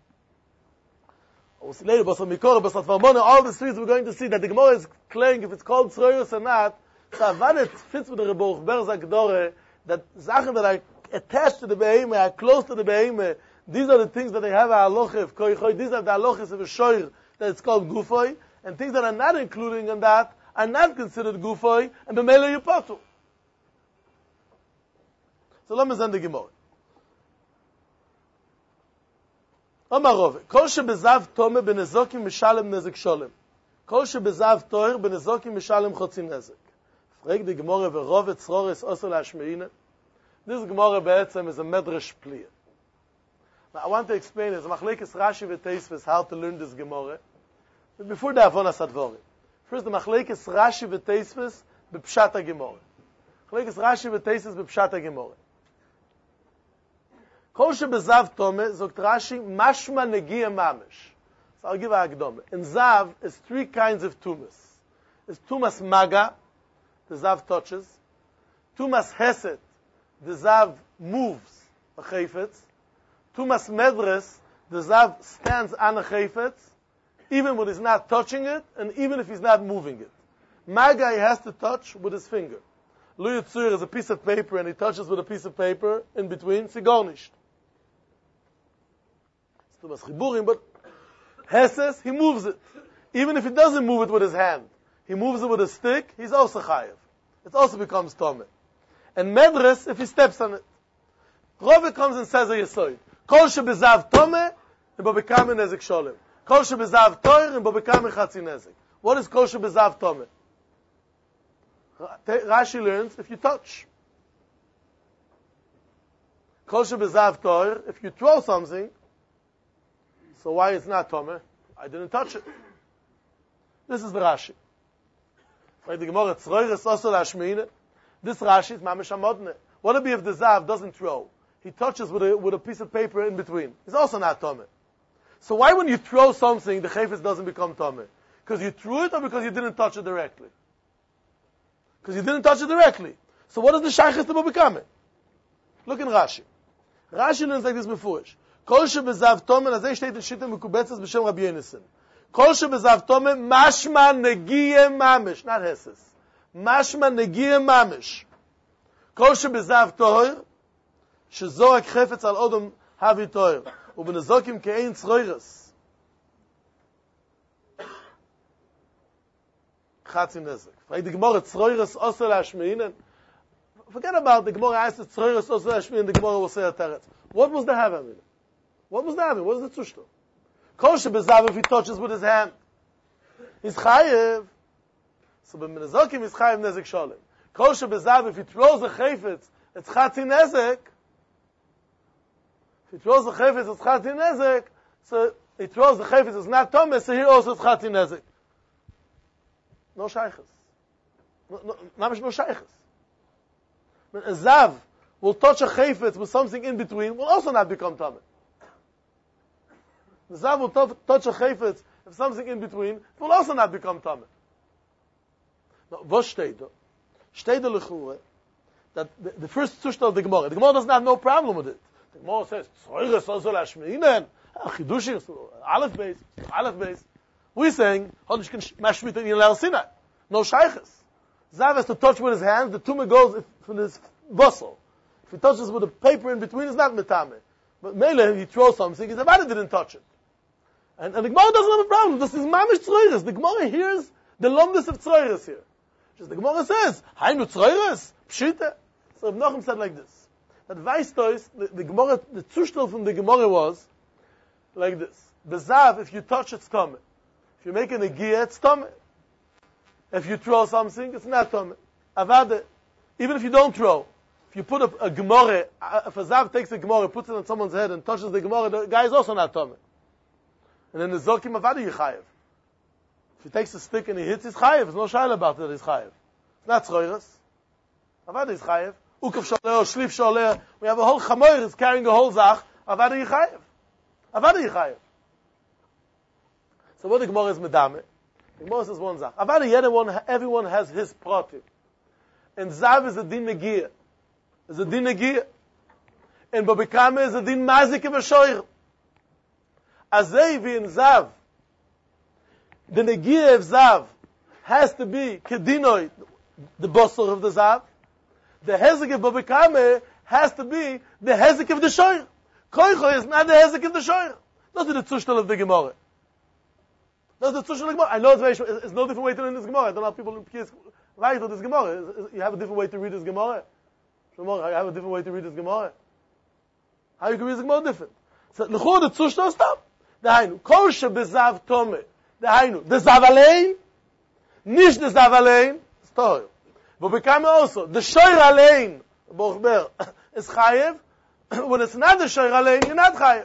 Speaker 1: all the streets we're going to see that the Gemara is claiming if it's called tzroiros or not. So Avad it fits with the Rebuch Berzak Dore that Sachen that are attached to the Behemoth, are close to the Behemoth, These are the things that they have a halacha of koichoi. These are the halachas of a shoir that it's called gufoi. And things that are not including in that are not considered gufoi, and b'meila yupatu. So let me send the Gemara. Amar Rove, kol shebezav tome benezokim mishalem nezek sholem. Kol shebezav toir benezokim mishalem chotzi nezek. Frag the Gemara ve'Rove tzrores osel hashmeine. This Gemara be'etzem is a medrash pliya. Now I want to explain this. Machlekes Rashi v'Teisves how to learn this Gemara. But before the Avonas Advorim. First the Machlekes Rashi v'Teisves b'Pshat HaGemara. Machlekes Rashi v'Teisves b'Pshat HaGemara. Kol shebezav tome, zogt Rashi, mashma negiya mamish. So I'll give a Hagdome. In Zav is three kinds of tumas. It's tumas maga, the Zav touches. Tumas hesed, the Zav moves a chayfetz. Tumas medres, the Zav stands on a chayfetz, even when he's not touching it, and even if he's not moving it. Maga he has to touch with his finger. Lu Yitzur is a piece of paper, and he touches with a piece of paper in between, sigonisht. Tumas chiburim, but Heses, he moves it. Even if he doesn't move it with his hand, he moves it with a stick, he's also chayev. It also becomes tomeh. And medres, if he steps on it. Rove comes and says a yesoid. Kol shebezav tomeh, and bo bekame nezek sholem. Kol shebezav toir, and bo bekame chatzi nezek. What is kol shebezav tomeh? Rashi learns, if you touch. Kol shebezav toir, if you throw something, so why it's not tomeh? I didn't touch it. This is the Rashi. This Rashi is mamish hamodne. What would be if the Zav doesn't throw? He touches with a, with a piece of paper in between. It's also not tomeh. So why when you throw something, the chayfetz doesn't become tomeh? Because you threw it or because you didn't touch it directly? Because you didn't touch it directly. So what is the shaychus to become it? Look in Rashi. Rashi learns like this before. Kol shebezav tomeh, azay steht in Shittim Mekubetzes b'shem Rabbi Yonasan. Kol shebezav tomeh, mashma negiye mamish, not heses. Mashma negiye mamish. Kol shebezav tohir, shezorak chefetz al odom havi tohir, ubenezokim ke'ein tzroiras. Chatzim nezek. Frag the Gemara, tzroiras osel hashmeinen. Forget about the Gemara, asked tzroiras osel hashmeinen, the Gemara will say a teretz. What was the havamina? What was that? What was the tzushto? Kol shebezav, if he touches with his hand, he's chayev. So b'menezokim he's chayev nezek sholem. Kol shebezav, if he throws a chayfetz, it's chatzi nezek. If he throws a chayfetz, it's chatzi nezek. So he throws the chayfetz, it's not tomeh, so here also it's chatzi nezek. No shaychus. No, no, mamish no shaychus. But a zav will touch a chayfetz with something in between, will also not become tomeh. The Zav will t- touch a chayfetz, if something in between, it will also not become tameh. Now, what steht da? Steht da lechure, that the, the first zushta of the Gemara, the Gemara doesn't have no problem with it. The Gemara says, Tzroiras osel hashmeinen, chidushim, aleph beis, aleph beis. We're saying, Hodish can mashmit in Yilal Sinai. No shaychus. Zav has to touch with his hands, the tumah goes from his bustle. If he touches with a paper in between, it's not metameh. But Mele, he throws something, his Avada didn't touch it. And, and the Gemara doesn't have a problem. This is mamish tzroiras. The Gemara hears the lomdus of tzroiras here. Just the Gemara says, Hainu tzroiras, pshita. So Rav Nachum said like this. That Weistois, the, the Gemara, the zushtel from the Gemara was like this. Bezav, if you touch it's tomeh. If you make an agia, it's tomeh. If you throw something, it's not tomeh. Avada, even if you don't throw, if you put a, a Gemara, if a Zav takes a Gemara, puts it on someone's head and touches the Gemara, the guy is also not tomeh. And then the Zokim Avada Yechayev. If he takes a stick and he hits, he's Chayev. There's no shaila about it, he's Chayev. It's not Tzroiras. Avada is Chayev. Ukav Sholeh, Shlif Sholeh. We have a whole Chamoyer is carrying a whole Zach. Avada Yechayev. Avada Yechayev. So what the Gemara is Medame? The Gemara says one Zach. Avada Yedewan, everyone has his pratim. And Zav is a din Negiah. Is a din Negiah. And Babikame is a din Mazik of a Shoyer. Azay in Zav, the Negiah of Zav has to be Kedinoi, the bossor of the Zav. The Hezek of Babikame has to be the Hezek of the Shoyer. Koicho is not the hezek of the shoyer. That's the zushtel of the Gemara. That's the zushtel of the Gemara. I know it's very, it's no different way to learn this Gemara. I don't know how people in Pekis write this Gemara. You have a different way to read this Gemara. I have a different way to read this Gemara. How you can read this Gemara different? So, l'chur the zushtel stop. Dahainu, kol shebezav tome. Dahainu, the zav alein, nish the zav alein, story. But become also, the shoyer alein, bochber, is chayev. When it's not the shoyer alein, you're not chayev.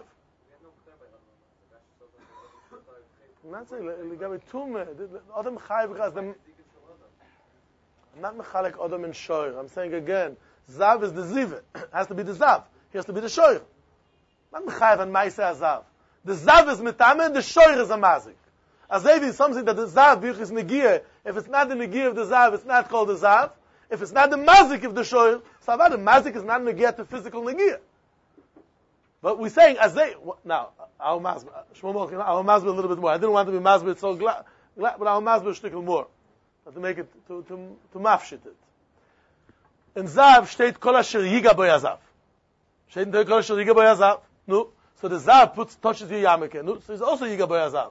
Speaker 1: I'm not saying, legabe tume, Adam chayev because them, I'm not mechalek Adam and shoyer. I'm saying again, zav is the zive. It has to be the zav. He has to be the shoyer. Not mechayev and ma'aseh zav. The zav is mitame, the shoyer is a mazik. Azev is something that the zav, bich is negiah. If it's not the negiah of the zav, it's not called the zav. If it's not the mazik of the shoyer, so the mazik is not negiah to physical negiah. But we're saying, Azev, now, our mazbeh, Shmuel, our mazbeh a little bit more. I didn't want to be mazbeh so glad, but our mazbeh a shtickle more. To make it, to, to, to mafshit it. In zav, steht kol asher yiga bo yazav. Steht in der kol asher yiga bo yazav. No. So the zav puts, touches your yarmulke. No, so it's also yiga bo yazav.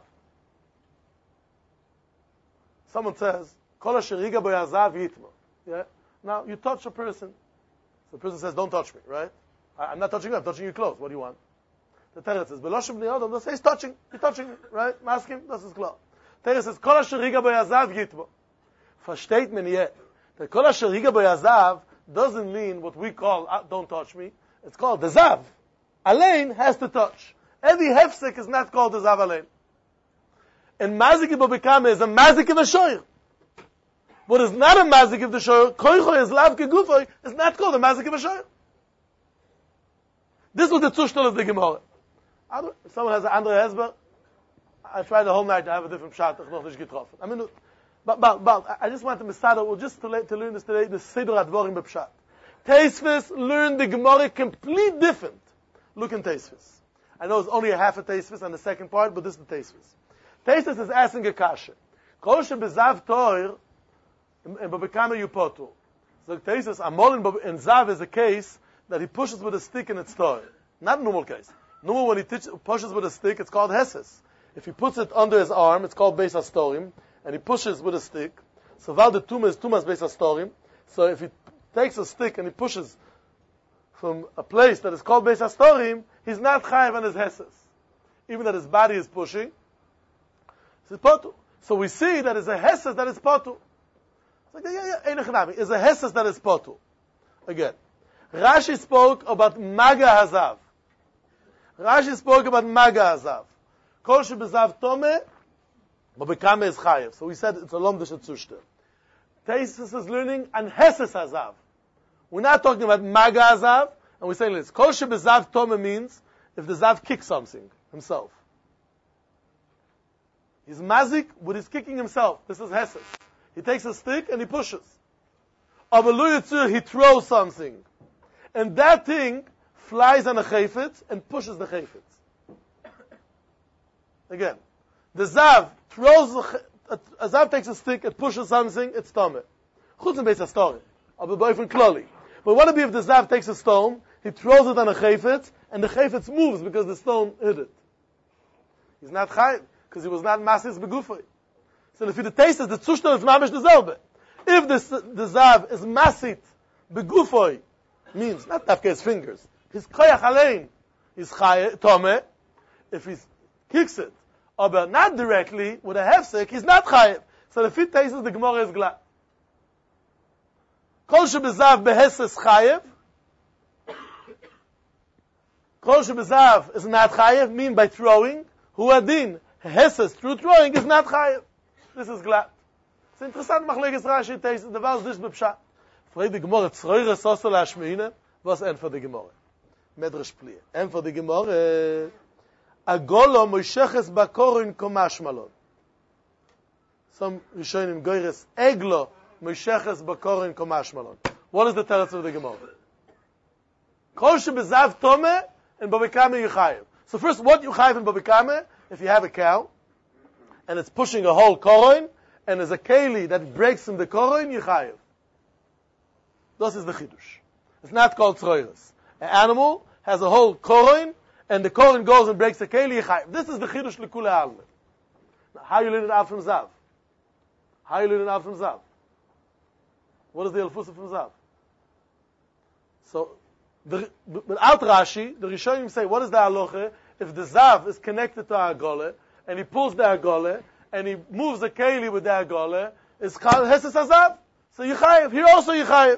Speaker 1: Someone says, kol asher yiga bo yazav yitmo. Yeah? Now, you touch a person. The person says, don't touch me, right? I, I'm not touching you, I'm touching your clothes. What do you want? The Torah says, Beloshim b'nei Adam, say, he's touching. He's touching me, right? Mask him, das ist klar. The Torah says, kol asher yiga bo yazav yitmo. Versteht man yet. The kol asher yiga bo yazav doesn't mean what we call, uh, don't touch me. It's called the zav. Alein has to touch. Every hefsek is not called the zav alein. And mazik ibo bekame is a mazik of the shoyer. What is not a mazik of the shoyer, koicho is lav kegufoy, is not called a mazik of a shoyer. This was the zushtel of the Gemara. If someone has an andere hezber, I tried the whole night to have a different shot, ich noch nicht getroffen. I mean, but, but, but, I just want to misada, well, just to, to learn this today, the Seder HaDvorim b'Pshat. Teisvis learned the Gemara complete different. Look in Teisvis. I know it's only a half a Teisvis on the second part, but this is the Teisvis. Teisvis is asking a kasha. Kol shebezav toir, and b'bekame yupotu. So Teisvis, Amol in Zav is a case that he pushes with a stick and it's toir. Not a normal case. Normal when he t- pushes with a stick, it's called Heses. If he puts it under his arm, it's called Beis HaStorim, and he pushes with a stick. So Val the Tumah is Tumah's Beis HaStorim. So if he takes a stick and he pushes from a place that is called Beis HaStorim, he's not chayav on his Heses. Even that his body is pushing, it's potu. So we see that it's a Heses that is potu. It's like, yeah, yeah, yeah, it's a Heses that is potu. Again, Rashi spoke about Maga Hazav. Rashi spoke about Maga Hazav. Kol shebezav tome, but bekame is chayev. So we said it's a lomdish zushtel. Teisus is learning an Heses Hazav. We're not talking about Maga Hazav, and we're saying this. Kol shebezav tome means if the zav kicks something himself. He's mazik, but he's kicking himself. This is Heses. He takes a stick and he pushes. Avalu yitzur, he throws something. And that thing flies on a chayfetz and pushes the chayfetz. Again, the zav throws, a, a zav takes a stick, it pushes something, it's tameh. Chutz and beis hastorim, of the boyfriend kloli. But what if the zav takes a stone, he throws it on a chayfetz, and the chayfetz moves because the stone hit it? He's not chayiv, because he was not masis begufay. So if the taste is the zushtel is mamish the zelbe. If the, the zav is masit begufay, means not after his fingers, his koyach alein is chayiv, tameh. If he kicks it, but not directly, with a hefsek, he's not chayiv. So the fit taste the Gemara is glad. Kol shebezav beheses chayiv. Kol shebezav is not chayiv, mean by throwing. Hu adin, heses, through throwing, is not chayiv. This is glad. It's interessant, machleges Rashi taste, the was this bepshat. Frei die Gemara, zreure sosse la shmeine, was end for the Gemara. Medrash plie. End for the Gemara, Agolo moisheches bakorin komash malon. Some Rishonim goyres eglo moisheches bakorin komash malon. What is the teretz of the Gemara? Kol shebezav tome and babekame yuchayev. So first, what yuchayev and babekame? If you have a cow and it's pushing a whole korin and there's a keli that breaks from the korin, yuchayev. This is the chidush. It's not called tzroiros. An animal has a whole korin and the Kohen goes and breaks the Keli, Yechayev. This is the Chidush L'Kule Alme. Now, how you learn it out from Zav? How you learn it out from Zav? What is the Elfusa from Zav? So, the, without Rashi, the Rishonim say, what is the halacha? If the Zav is connected to Agole, and he pulls the Agole, and he moves the Keli with the Agole, it's called Heses Azav. So Yechayev, here also Yechayev.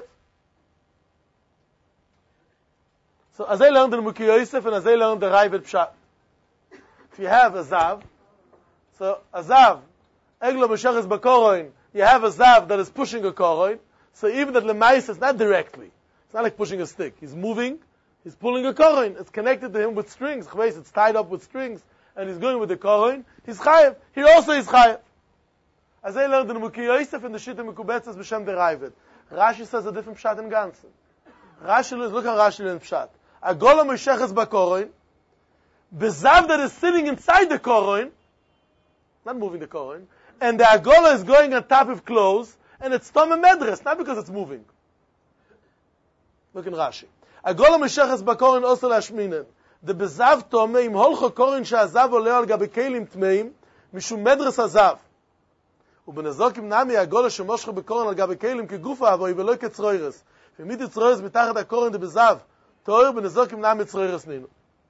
Speaker 1: So as I learned in Muki Yosef, and as I learned the Ravid Pshat. If you have a Zav, so a Zav, Eglo Mesheches Bakoroin, you have a Zav that is pushing a Koroin, so even that Lemais is not directly. It's not like pushing a stick. He's moving, he's pulling a Koroin. It's connected to him with strings. It's tied up with strings, and he's going with the Koroin. He's Chayev. Here also is Chayev. As I learned in Muki Yosef and the Shita Mekubetzes B'Shem the Ravid. Rashi says a different Pshat in Gansen. Rashi learns, look how Rashi learns Pshat. Agola Mesheches Bakoroin, Bezav that is sitting inside the Koroin, not moving the Koroin, and the Agola is going on top of clothes, and it's Tome Medres, not because it's moving. Look in Rashi. Agola Mesheches Bakoroin also Lashminen. The Bezav Tome im Holcho Korin she'azav oleh al gabe kelim tmeim, mishum Medres azav. ובנזוקים נמי הגולה שמושך בקורן על גבי כלים כגופה אבוי ולא כצרוירס. ומי תצרוירס מתחת הקורן דבזב, תואר בנזוקים נמי צרוירס נינו.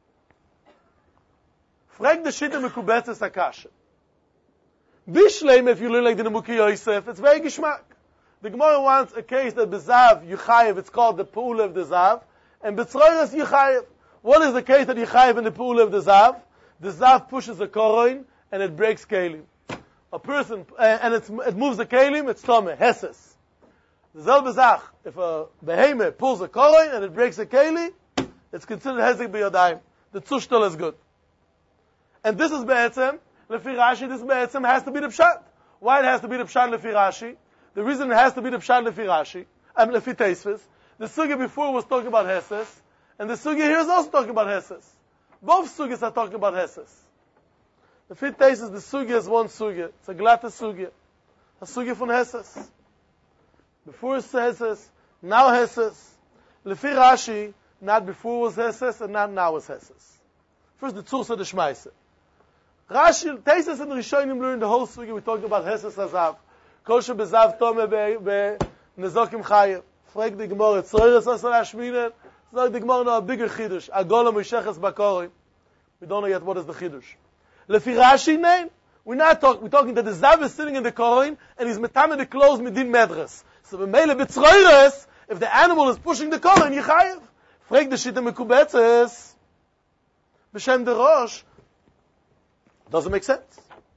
Speaker 1: Frag the shit mekubetzes akasha. Bishleim, if you learn like the Nemuki Yosef, it's very gishmak. The Gemara wants a case that bezav yuchayev, it's called the pool of the zav, and betzroiras yuchayev. What is the case that yuchayev in the pool of the zav? The zav pushes a koroin and it breaks kelim. A person, uh, and it's, it moves the kelim, it's tome, heses. The zel bezach, if a behemoth pulls a koroin and it breaks a keli, it's considered hezek b'yodayim. The tzushtel is good. And this is be'etzem, lefi Rashi, this be'etzem has to be the pshat. Why it has to be the pshat lefi Rashi? The reason it has to be the pshat lefi Rashi, um, lefi Teisvis, the sugya before was talking about heses, and the sugya here is also talking about heses. Both sugyas are talking about heses. The fifth case is the sugya is one sugya. It's a glatte sugya. A sugya from Heses. Before it's Heses, now Heses. Lefi Rashi, not before was Heses and not now is Heses. First the Tzursa de Shmaise. Rashi, Teses and Rishonim learn the whole sugya. We talked about Heses Azav. Kosher bezav tome be nezokim chayev. Frag the Gemara, Tzroiras asal hashminen. Zog the Gemara no a bigger chidush. Agola Mesheches Bakorim. We don't know yet what is the chidush. Lefi Rashi, nein. We're not talking, we're talking that the Zav is sitting in the Kohen, and he's metame the clothes midin medres. So b'meile b'tzroires, if the animal is pushing the Kohen, yichayev. Frag the Shita Mekubetzes, b'shem de Rosh. Doesn't make sense.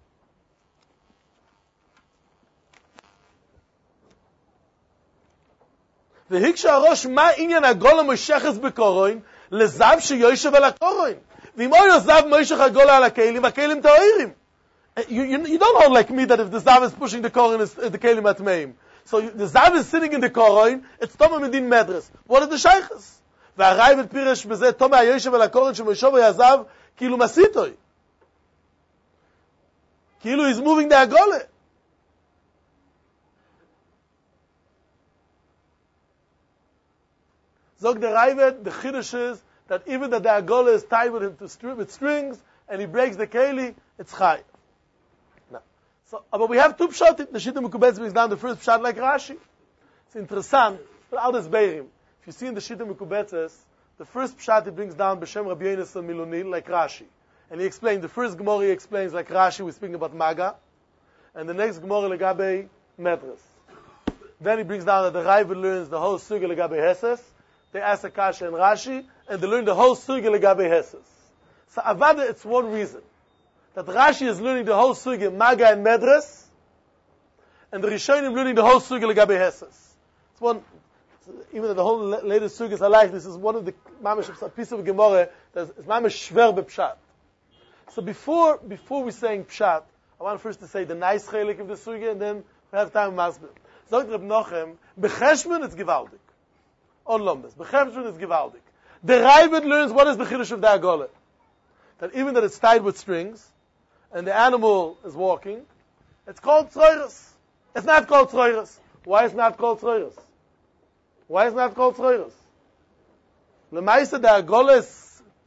Speaker 1: V'hiksha Rosh, ma inyan agola Mesheches b'Kohen, lezav sheyoyshev el ha-Kohen. You, you, you don't hold like me that if the Zav is pushing the Korin, is the Kelim at Meim. So you, the Zav is sitting in the Korin, it's Toma Medin Medres. What are the Shaykhs? V'arai vet Piresh b'zeh Toma HaYoshev el HaKorin shemoshov HaYazav kilu masitoi. Kilu he's moving the Agole. Zog the Raivet, the Chiddush is that even that the Agola is tied with him to str- with strings, and he breaks the Keli, it's Chai. Now, so, but we have two pshatim. The Shita Mekubetz brings down the first pshat like Rashi. It's interessant, but all this Beirim. If you see in the Shita Mekubetzes, the first pshat he brings down B'Shem Rabbi Yonasan Milonil like Rashi. And he explained, the first Gemara he explains like Rashi, we're speaking about Maga, and the next Gemara Legabe Medres. Then he brings down that the Raiva learns the whole Suga Legabe Heses. They ask Akasha and Rashi, and they learn the whole Sugya Legabe Heses. So Avada, it's one reason. That Rashi is learning the whole Sugya, Maga and Medres, and the Rishonim learning the whole Sugya Legabe Heses. It's one, even though the whole latest Sugyas are like, this is one of the Mamash, a piece of Gemara, that is Mamash Shver B'Pshat. So before, before we're saying Pshat, I want first to say the nice chelik of the Sugya, and then we have time to Masbir. Zogt Reb Nochem, B'Cheshman it's Givaldik. On Lombes. B'Cheshvan is Givaldik. The Ravid learns what is the Chiddush of the Agola. That even that it's tied with strings, and the animal is walking, it's called Tzroiras. It's not called Tzroiras. Why is it not called Tzroiras? Why is it not called Tzroiras? L'maisa, the Agola is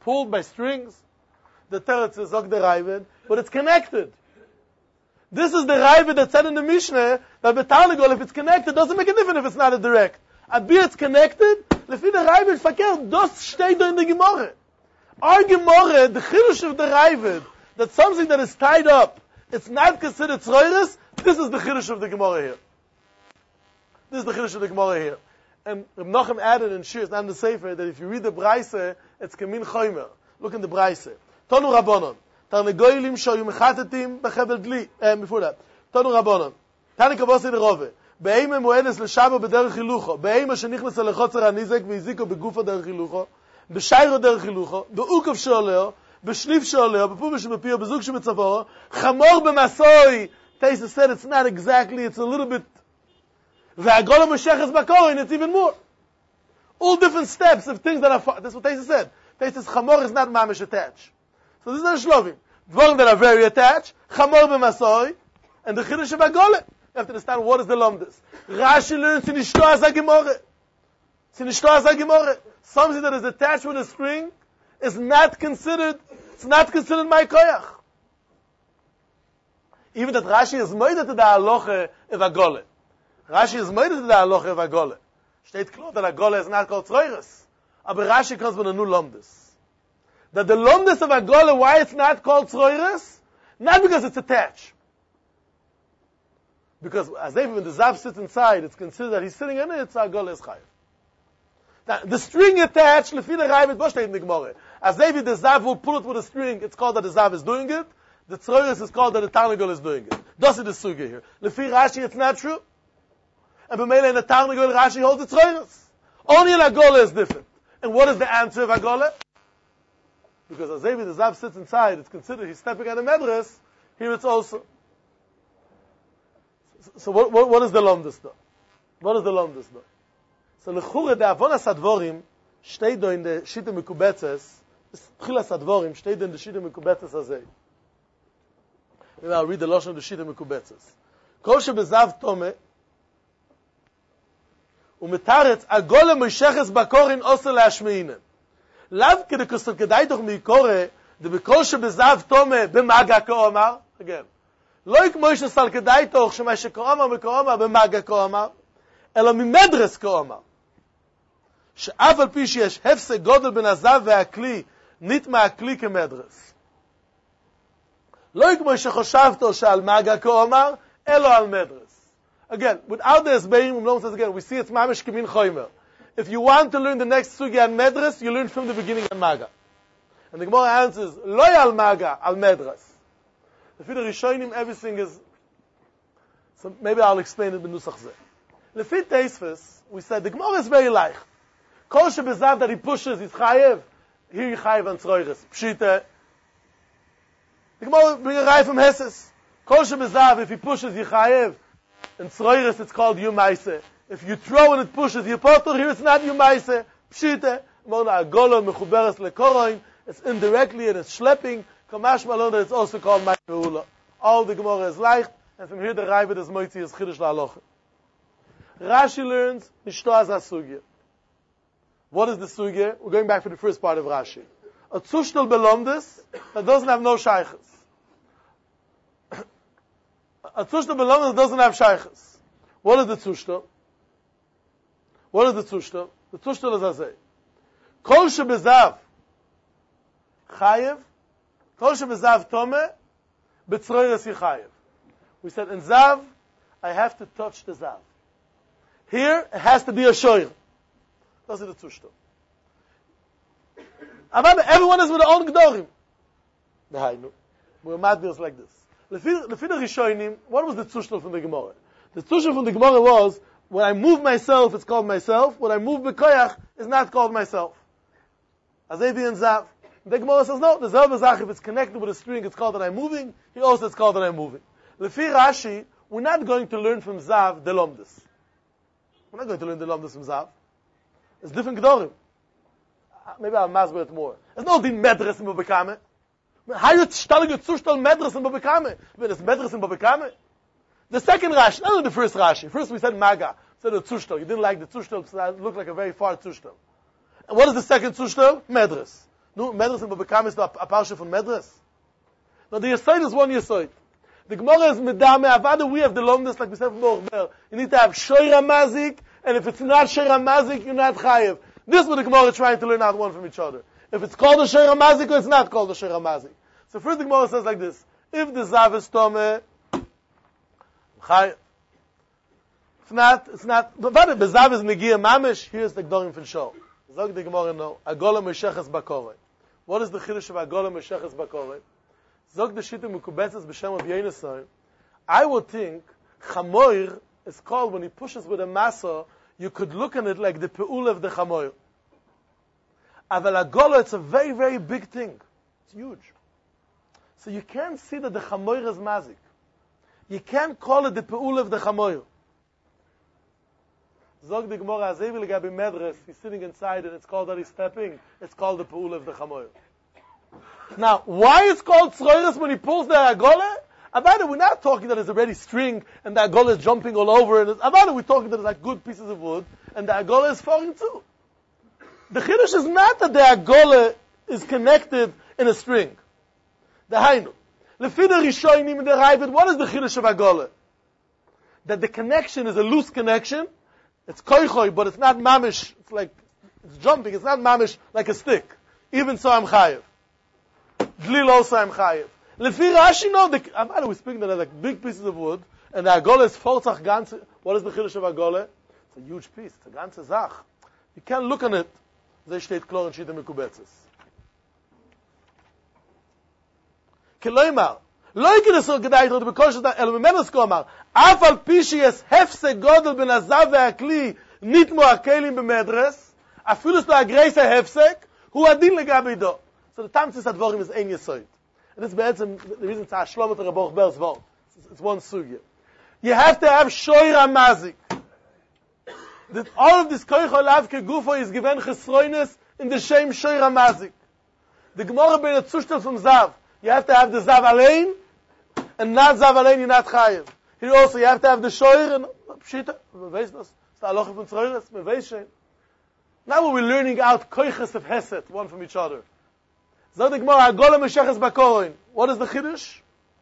Speaker 1: pulled by strings. The teretz is Zog the Ravid, but it's connected. This is the Ravid that said in the Mishnah that Betarnagol, if it's connected, doesn't make a difference if it's not a direct. Abi it's connected, lefi the Ravid verkehrt, das steht da in the Gemara. Our Gemara, the Chidush of the Ravid, that something that is tied up, it's not considered tzroiris, this is the Chidush of the Gemara here. This is the Chidush of the Gemara here. And Reb Nochem added in Shir, it's not in the Sefer, that if you read the Braise, it's Kamin Choymer. Look in the Braise. Tonu Rabbanon. Tarnegoilim shoyu mechatetim bechebel dli. Eh, before that. Tonu Rabbanon. Tani kavosi derove. Be'eime moedes l'shabo b'derech hilucho. Be'eime shenichnes l'chotzer hanizek v'iziko begufo derech hilucho. B'shayro derech hilucho. Be'ukov sheoleo. B'shnif sheoleo. B'pumish b'pio. B'zuk shemetzavoro. Chamor b'masoi. Taisa said it's not exactly, it's a little bit. Ve'agola m'sheches b'korin, it's even more. All different steps of things that are far. That's what Taisa said. Taisa says chamor is not mamish attached. So this is not shlovim. Dvorim that are very attached. Chamor b'masoi. And the Chidush of Agola. You have to understand what is the Lomdus. Rashi learns in Ishto Azagimore. It's in Ishto Azagimore. Something that is attached with a string is not considered, it's not considered my koyach. Even that Rashi is moided to the halacha of Agola. Rashi is moided to the halacha of Agola. Steht klar that Agola is not called tzroiris. Aber Rashi comes with a new Lomdus. That the Lomdus of Agola, why it's not called tzroiris? Not because it's attached. Because as if when the Zav sits inside, it's considered that he's sitting in it, it's Agola is Chayiv. Now, the string attached, Lefi the Ravid, what steht in the Gemara? As if the Zav will pull it with a string, it's called that the Zav is doing it. The Tzroiris is called that the Tarnagol is doing it. That's the Sugya here. Lefi Rashi, it's not true. And B'meila in the Tarnagol, Rashi holds the Tzroiris. Only in Agola is different. And what is the answer of Agola? Because as if the Zav sits inside, it's considered he's stepping on a medres, here it's also. So what, what, what is the Lomdus though? What is the Lomdus though? So L'chure the Avonas Advorim steht do in the Shita Mekubetzes, Tchilas Advorim steht do in the Shita Mekubetzes Azei. Maybe I'll read the Lashon of the Shita Mekubetzes. Kol shebezav Tome umetaretz Agola Mosheches Bakorin Osel Lashmeinen. Lav kede kosel kedai doch mikore de bekol shebezav Tome b'maga ko'omar. Again. לא כמו שסל כדאי תוך שמה שקורמה וקורמה במגע קורמה, אלא ממדרס קורמה. שאף על פי שיש הפסק גודל בין הזב והכלי, נטמע הכלי כמדרס. לא כמו שחושבתו שעל מגע קורמה, אלא על מדרס. Again, without the הסברים, again, we see it's mamish כמין חוימר. If you want to learn the next sugi on medress, you learn from the beginning on maga. And the Gemara answers, לא על מגע, על מדרס. Lefi the Rishonim, everything is. So maybe I'll explain it b'nusach zeh. Lefi Teisves, we said the Gemara is very leicht. Kol shebezav that he pushes is chayev. Here you chayev on tzroiris. Pshite. The Gemara bring a rai from Hesses. Kol shebezav if he pushes you chayev. In tzroiris it's called yumaise. If you throw and it pushes you potter, here it's not yumaise. Pshite. Mona agolo mechuberes lekoroin. It's indirectly and it's schlepping. Kamash Malon, it's also called Ma'ula. All the Gemara is leicht, and from here the Ravid is Moitzi is Chidush La'alocha. Rashi learns Nishto Azah Sugya. What is the Sugya? We're going back to the first part of Rashi. A Tzushtel Belomdis that doesn't have no Shaykhs. A Tzushtel Belomdis doesn't have Shaykhs. What is the Tzushtel? What is the Tzushtel? The Tzushtel is Azay. Kol Shebezav Chayev Kol shebezav tome, b'tzroiris yichayev. We said in zav, I have to touch the zav. Here, it has to be a shoyer. That's the tzushto. Everyone is with their own gdorim. Nehainu. We're madbils like this. Lefi the Rishonim, what was the tzushto from the Gemara? The tzushto from the Gemara was, when I move myself, it's called myself. When I move b'koyach, it's not called myself. Azevi and zav. The Gemara says, no, the Zav Zach, if it's connected with a string, it's called that I'm moving. He also it's called that I'm moving. Lefi Rashi, we're not going to learn from Zav the Lomdus. We're not going to learn the Lomdus from Zav. It's different Gedorim. Maybe I'll masber it more. There's no din Medres in Bobekame. How you stalling a Zushtal Medres in Bobekame? When it's Medres in Bobekame? The second Rashi, not only the first Rashi. First we said Maga, said a Zushtal. You didn't like the Zushtal, so that looked like a very far Zushtal. And what is the second Zushtal? Medres. Nu, Medras in Babakam ist a Parsha von Medras. No, the Yesod is one Yesod. The Gemara is Medame, Avada, we have the lomness, like we said from Baruch. You need to have Shoira Mazik, and if it's not Shoira Mazik, you're not Chayev. This is what the Gemara is trying to learn out one from each other. If it's called a Shoira Mazik, or it's not called a Shoira Mazik. So first the Gemara says like this. If the Zav is Tomeh, Chayev. It's not, it's not, but if the Zav is Megia Mamish, here's the Gdorim from Shol. Zog the Gemara no, Agola Mesheches Bakorei. What is the Chiddush of Agola Mesheches Bakorei? Zog the Shita Mukubetzes B'Shem of Yenisai. I would think Chamoir is called, when he pushes with a masa, you could look at it like the Pe'ul of the Chamoir. Aval Agola, it's a very, very big thing. It's huge. So you can't see that the Chamoir is mazik. You can't call it the Pe'ul of the Chamoir. Zog the Gemara Azevi Legabi Medres, he's sitting inside and it's called that he's stepping. It's called the Pe'ul of the Chamoir. Now, why is called Tzroiris when he pulls the Agola? About it, we're not talking that it's already string and the Agola is jumping all over. And about it, we're talking that it's like good pieces of wood and the Agola is falling too. The Chiddush is not that the Agola is connected in a string. The Hainu. Lefida Rishonim in the Ravid, what is the Chiddush of Agola? That the connection is a loose connection. It's koichoi, but it's not mamish. It's like, it's jumping. It's not mamish like a stick. Even so, I'm chayiv. Dlil also, I'm chayiv. Lefi Rashi, no, the, I'm, I know, we're speaking that they're like big pieces of wood, and the agola is forzach ganze. What is the chiddush of agola? It's a huge piece. It's a ganze zach. You can't look on it. They steht klar in Shita Mekubetzes. Keloimar. לא יקרס לו כדאי תרות בקושת אלא ממנו סקומר אף על פי שיש הפסק גודל בין הזב והכלי נתמו הכלים במדרס אפילו שלו הגרייס ההפסק הוא הדין לגבי דו. So the time says הדבורים is אין יסוד. And this is בעצם the reason to השלום את רבוך ברס וול. It's one sugya. You have to have shoira mazik. That all of this koich olav kegufo is given chesroines in the same shoira mazik. The Gemara ben the Zustand from Zav. You have to have the Zav allein, and not Zav allein, you're not chayiv. Here also, you have to have the shoir, and pshita, we weiß das. It's the halacha von Tzroiris, we weiß shein. Now we're learning out koiches of Hesed, one from each other. Zog the Gemara, Agola Mesheches Bakorin. What is the Chiddush?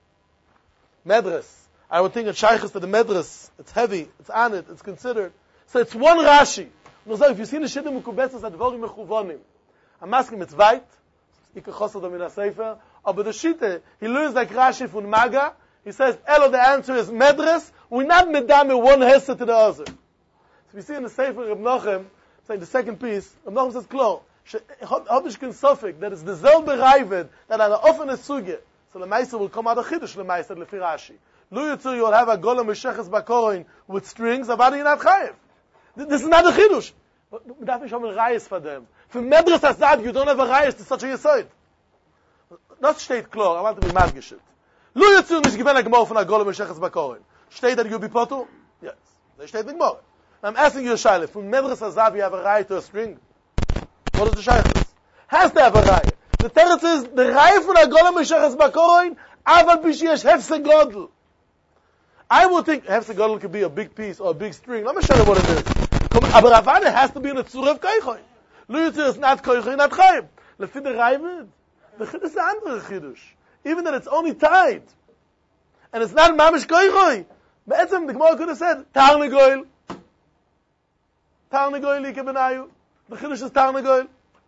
Speaker 1: Medres. I would think it shaykhs to the Medres. It's heavy, it's on it, it's considered. So it's one Rashi. If you see the Shita Mekubetzes at Dvorim Mechuvonim, I'm asking, it's weit, ich chosser dem in a Sefer, but the Shita, he learns like Rashi from Maga, he says, Elo, the answer is Medres, we're not medame one Hesed to the other. So we see in the Sefer Reb Nochem, saying the second piece, Reb Nochem says, Klo, Hobish Ken Sofik, that is the Zel Bereivet, that are often a Suge, so the Meister will come out of Chiddush, the Meister, Lefi Rashi. Lu Yitzu, you'll have a Golem Mesheches Bakorin with strings, but you're not Chayev. This is not a Chiddush. We darf nicht haben ein Reis for them. For Medres Asad, you don't have a Reis, it's such a Yesod. Not steht klar, I want to be madgeshit. Lu Yitzu, nicht gewinn a Gemor von a Golem Mesheches Bakorin. Steht that you be potu? Yes. They steht in Gemor. I'm asking you a shaila. From Medres Asad, you have a Reis to a string. What is the shaila? Has to have a Reis. The teretz is, the Reis von a Golem Mesheches Bakorin, aval bishiyesh hefse godel. I would think hefse godel could be a big piece or a big string. Let me show you what it is. Aber Ravana has to be in a tzura of koichoy. Lu Yitzu is not koichoy, not chayim. Lefi the Ravid, the chiddush is the andere chiddush. Even that it's only tied. And it's not mamish koichoy. Be'etzem, the Gemara could have said, Tarnegoil. Tarnegoil, like benayu. The chiddush is Tarnegoil.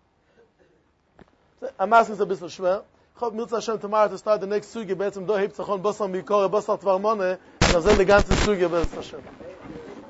Speaker 1: I'm asking a bisschen schwer. Ich hoffe, Mirza Hashem tomorrow to start the next sugi. Be'etzem, do hebt sich on Bossam Bikore, Bossam Tvarmone. Und dann sind die ganze Sugi, Mirza Hashem.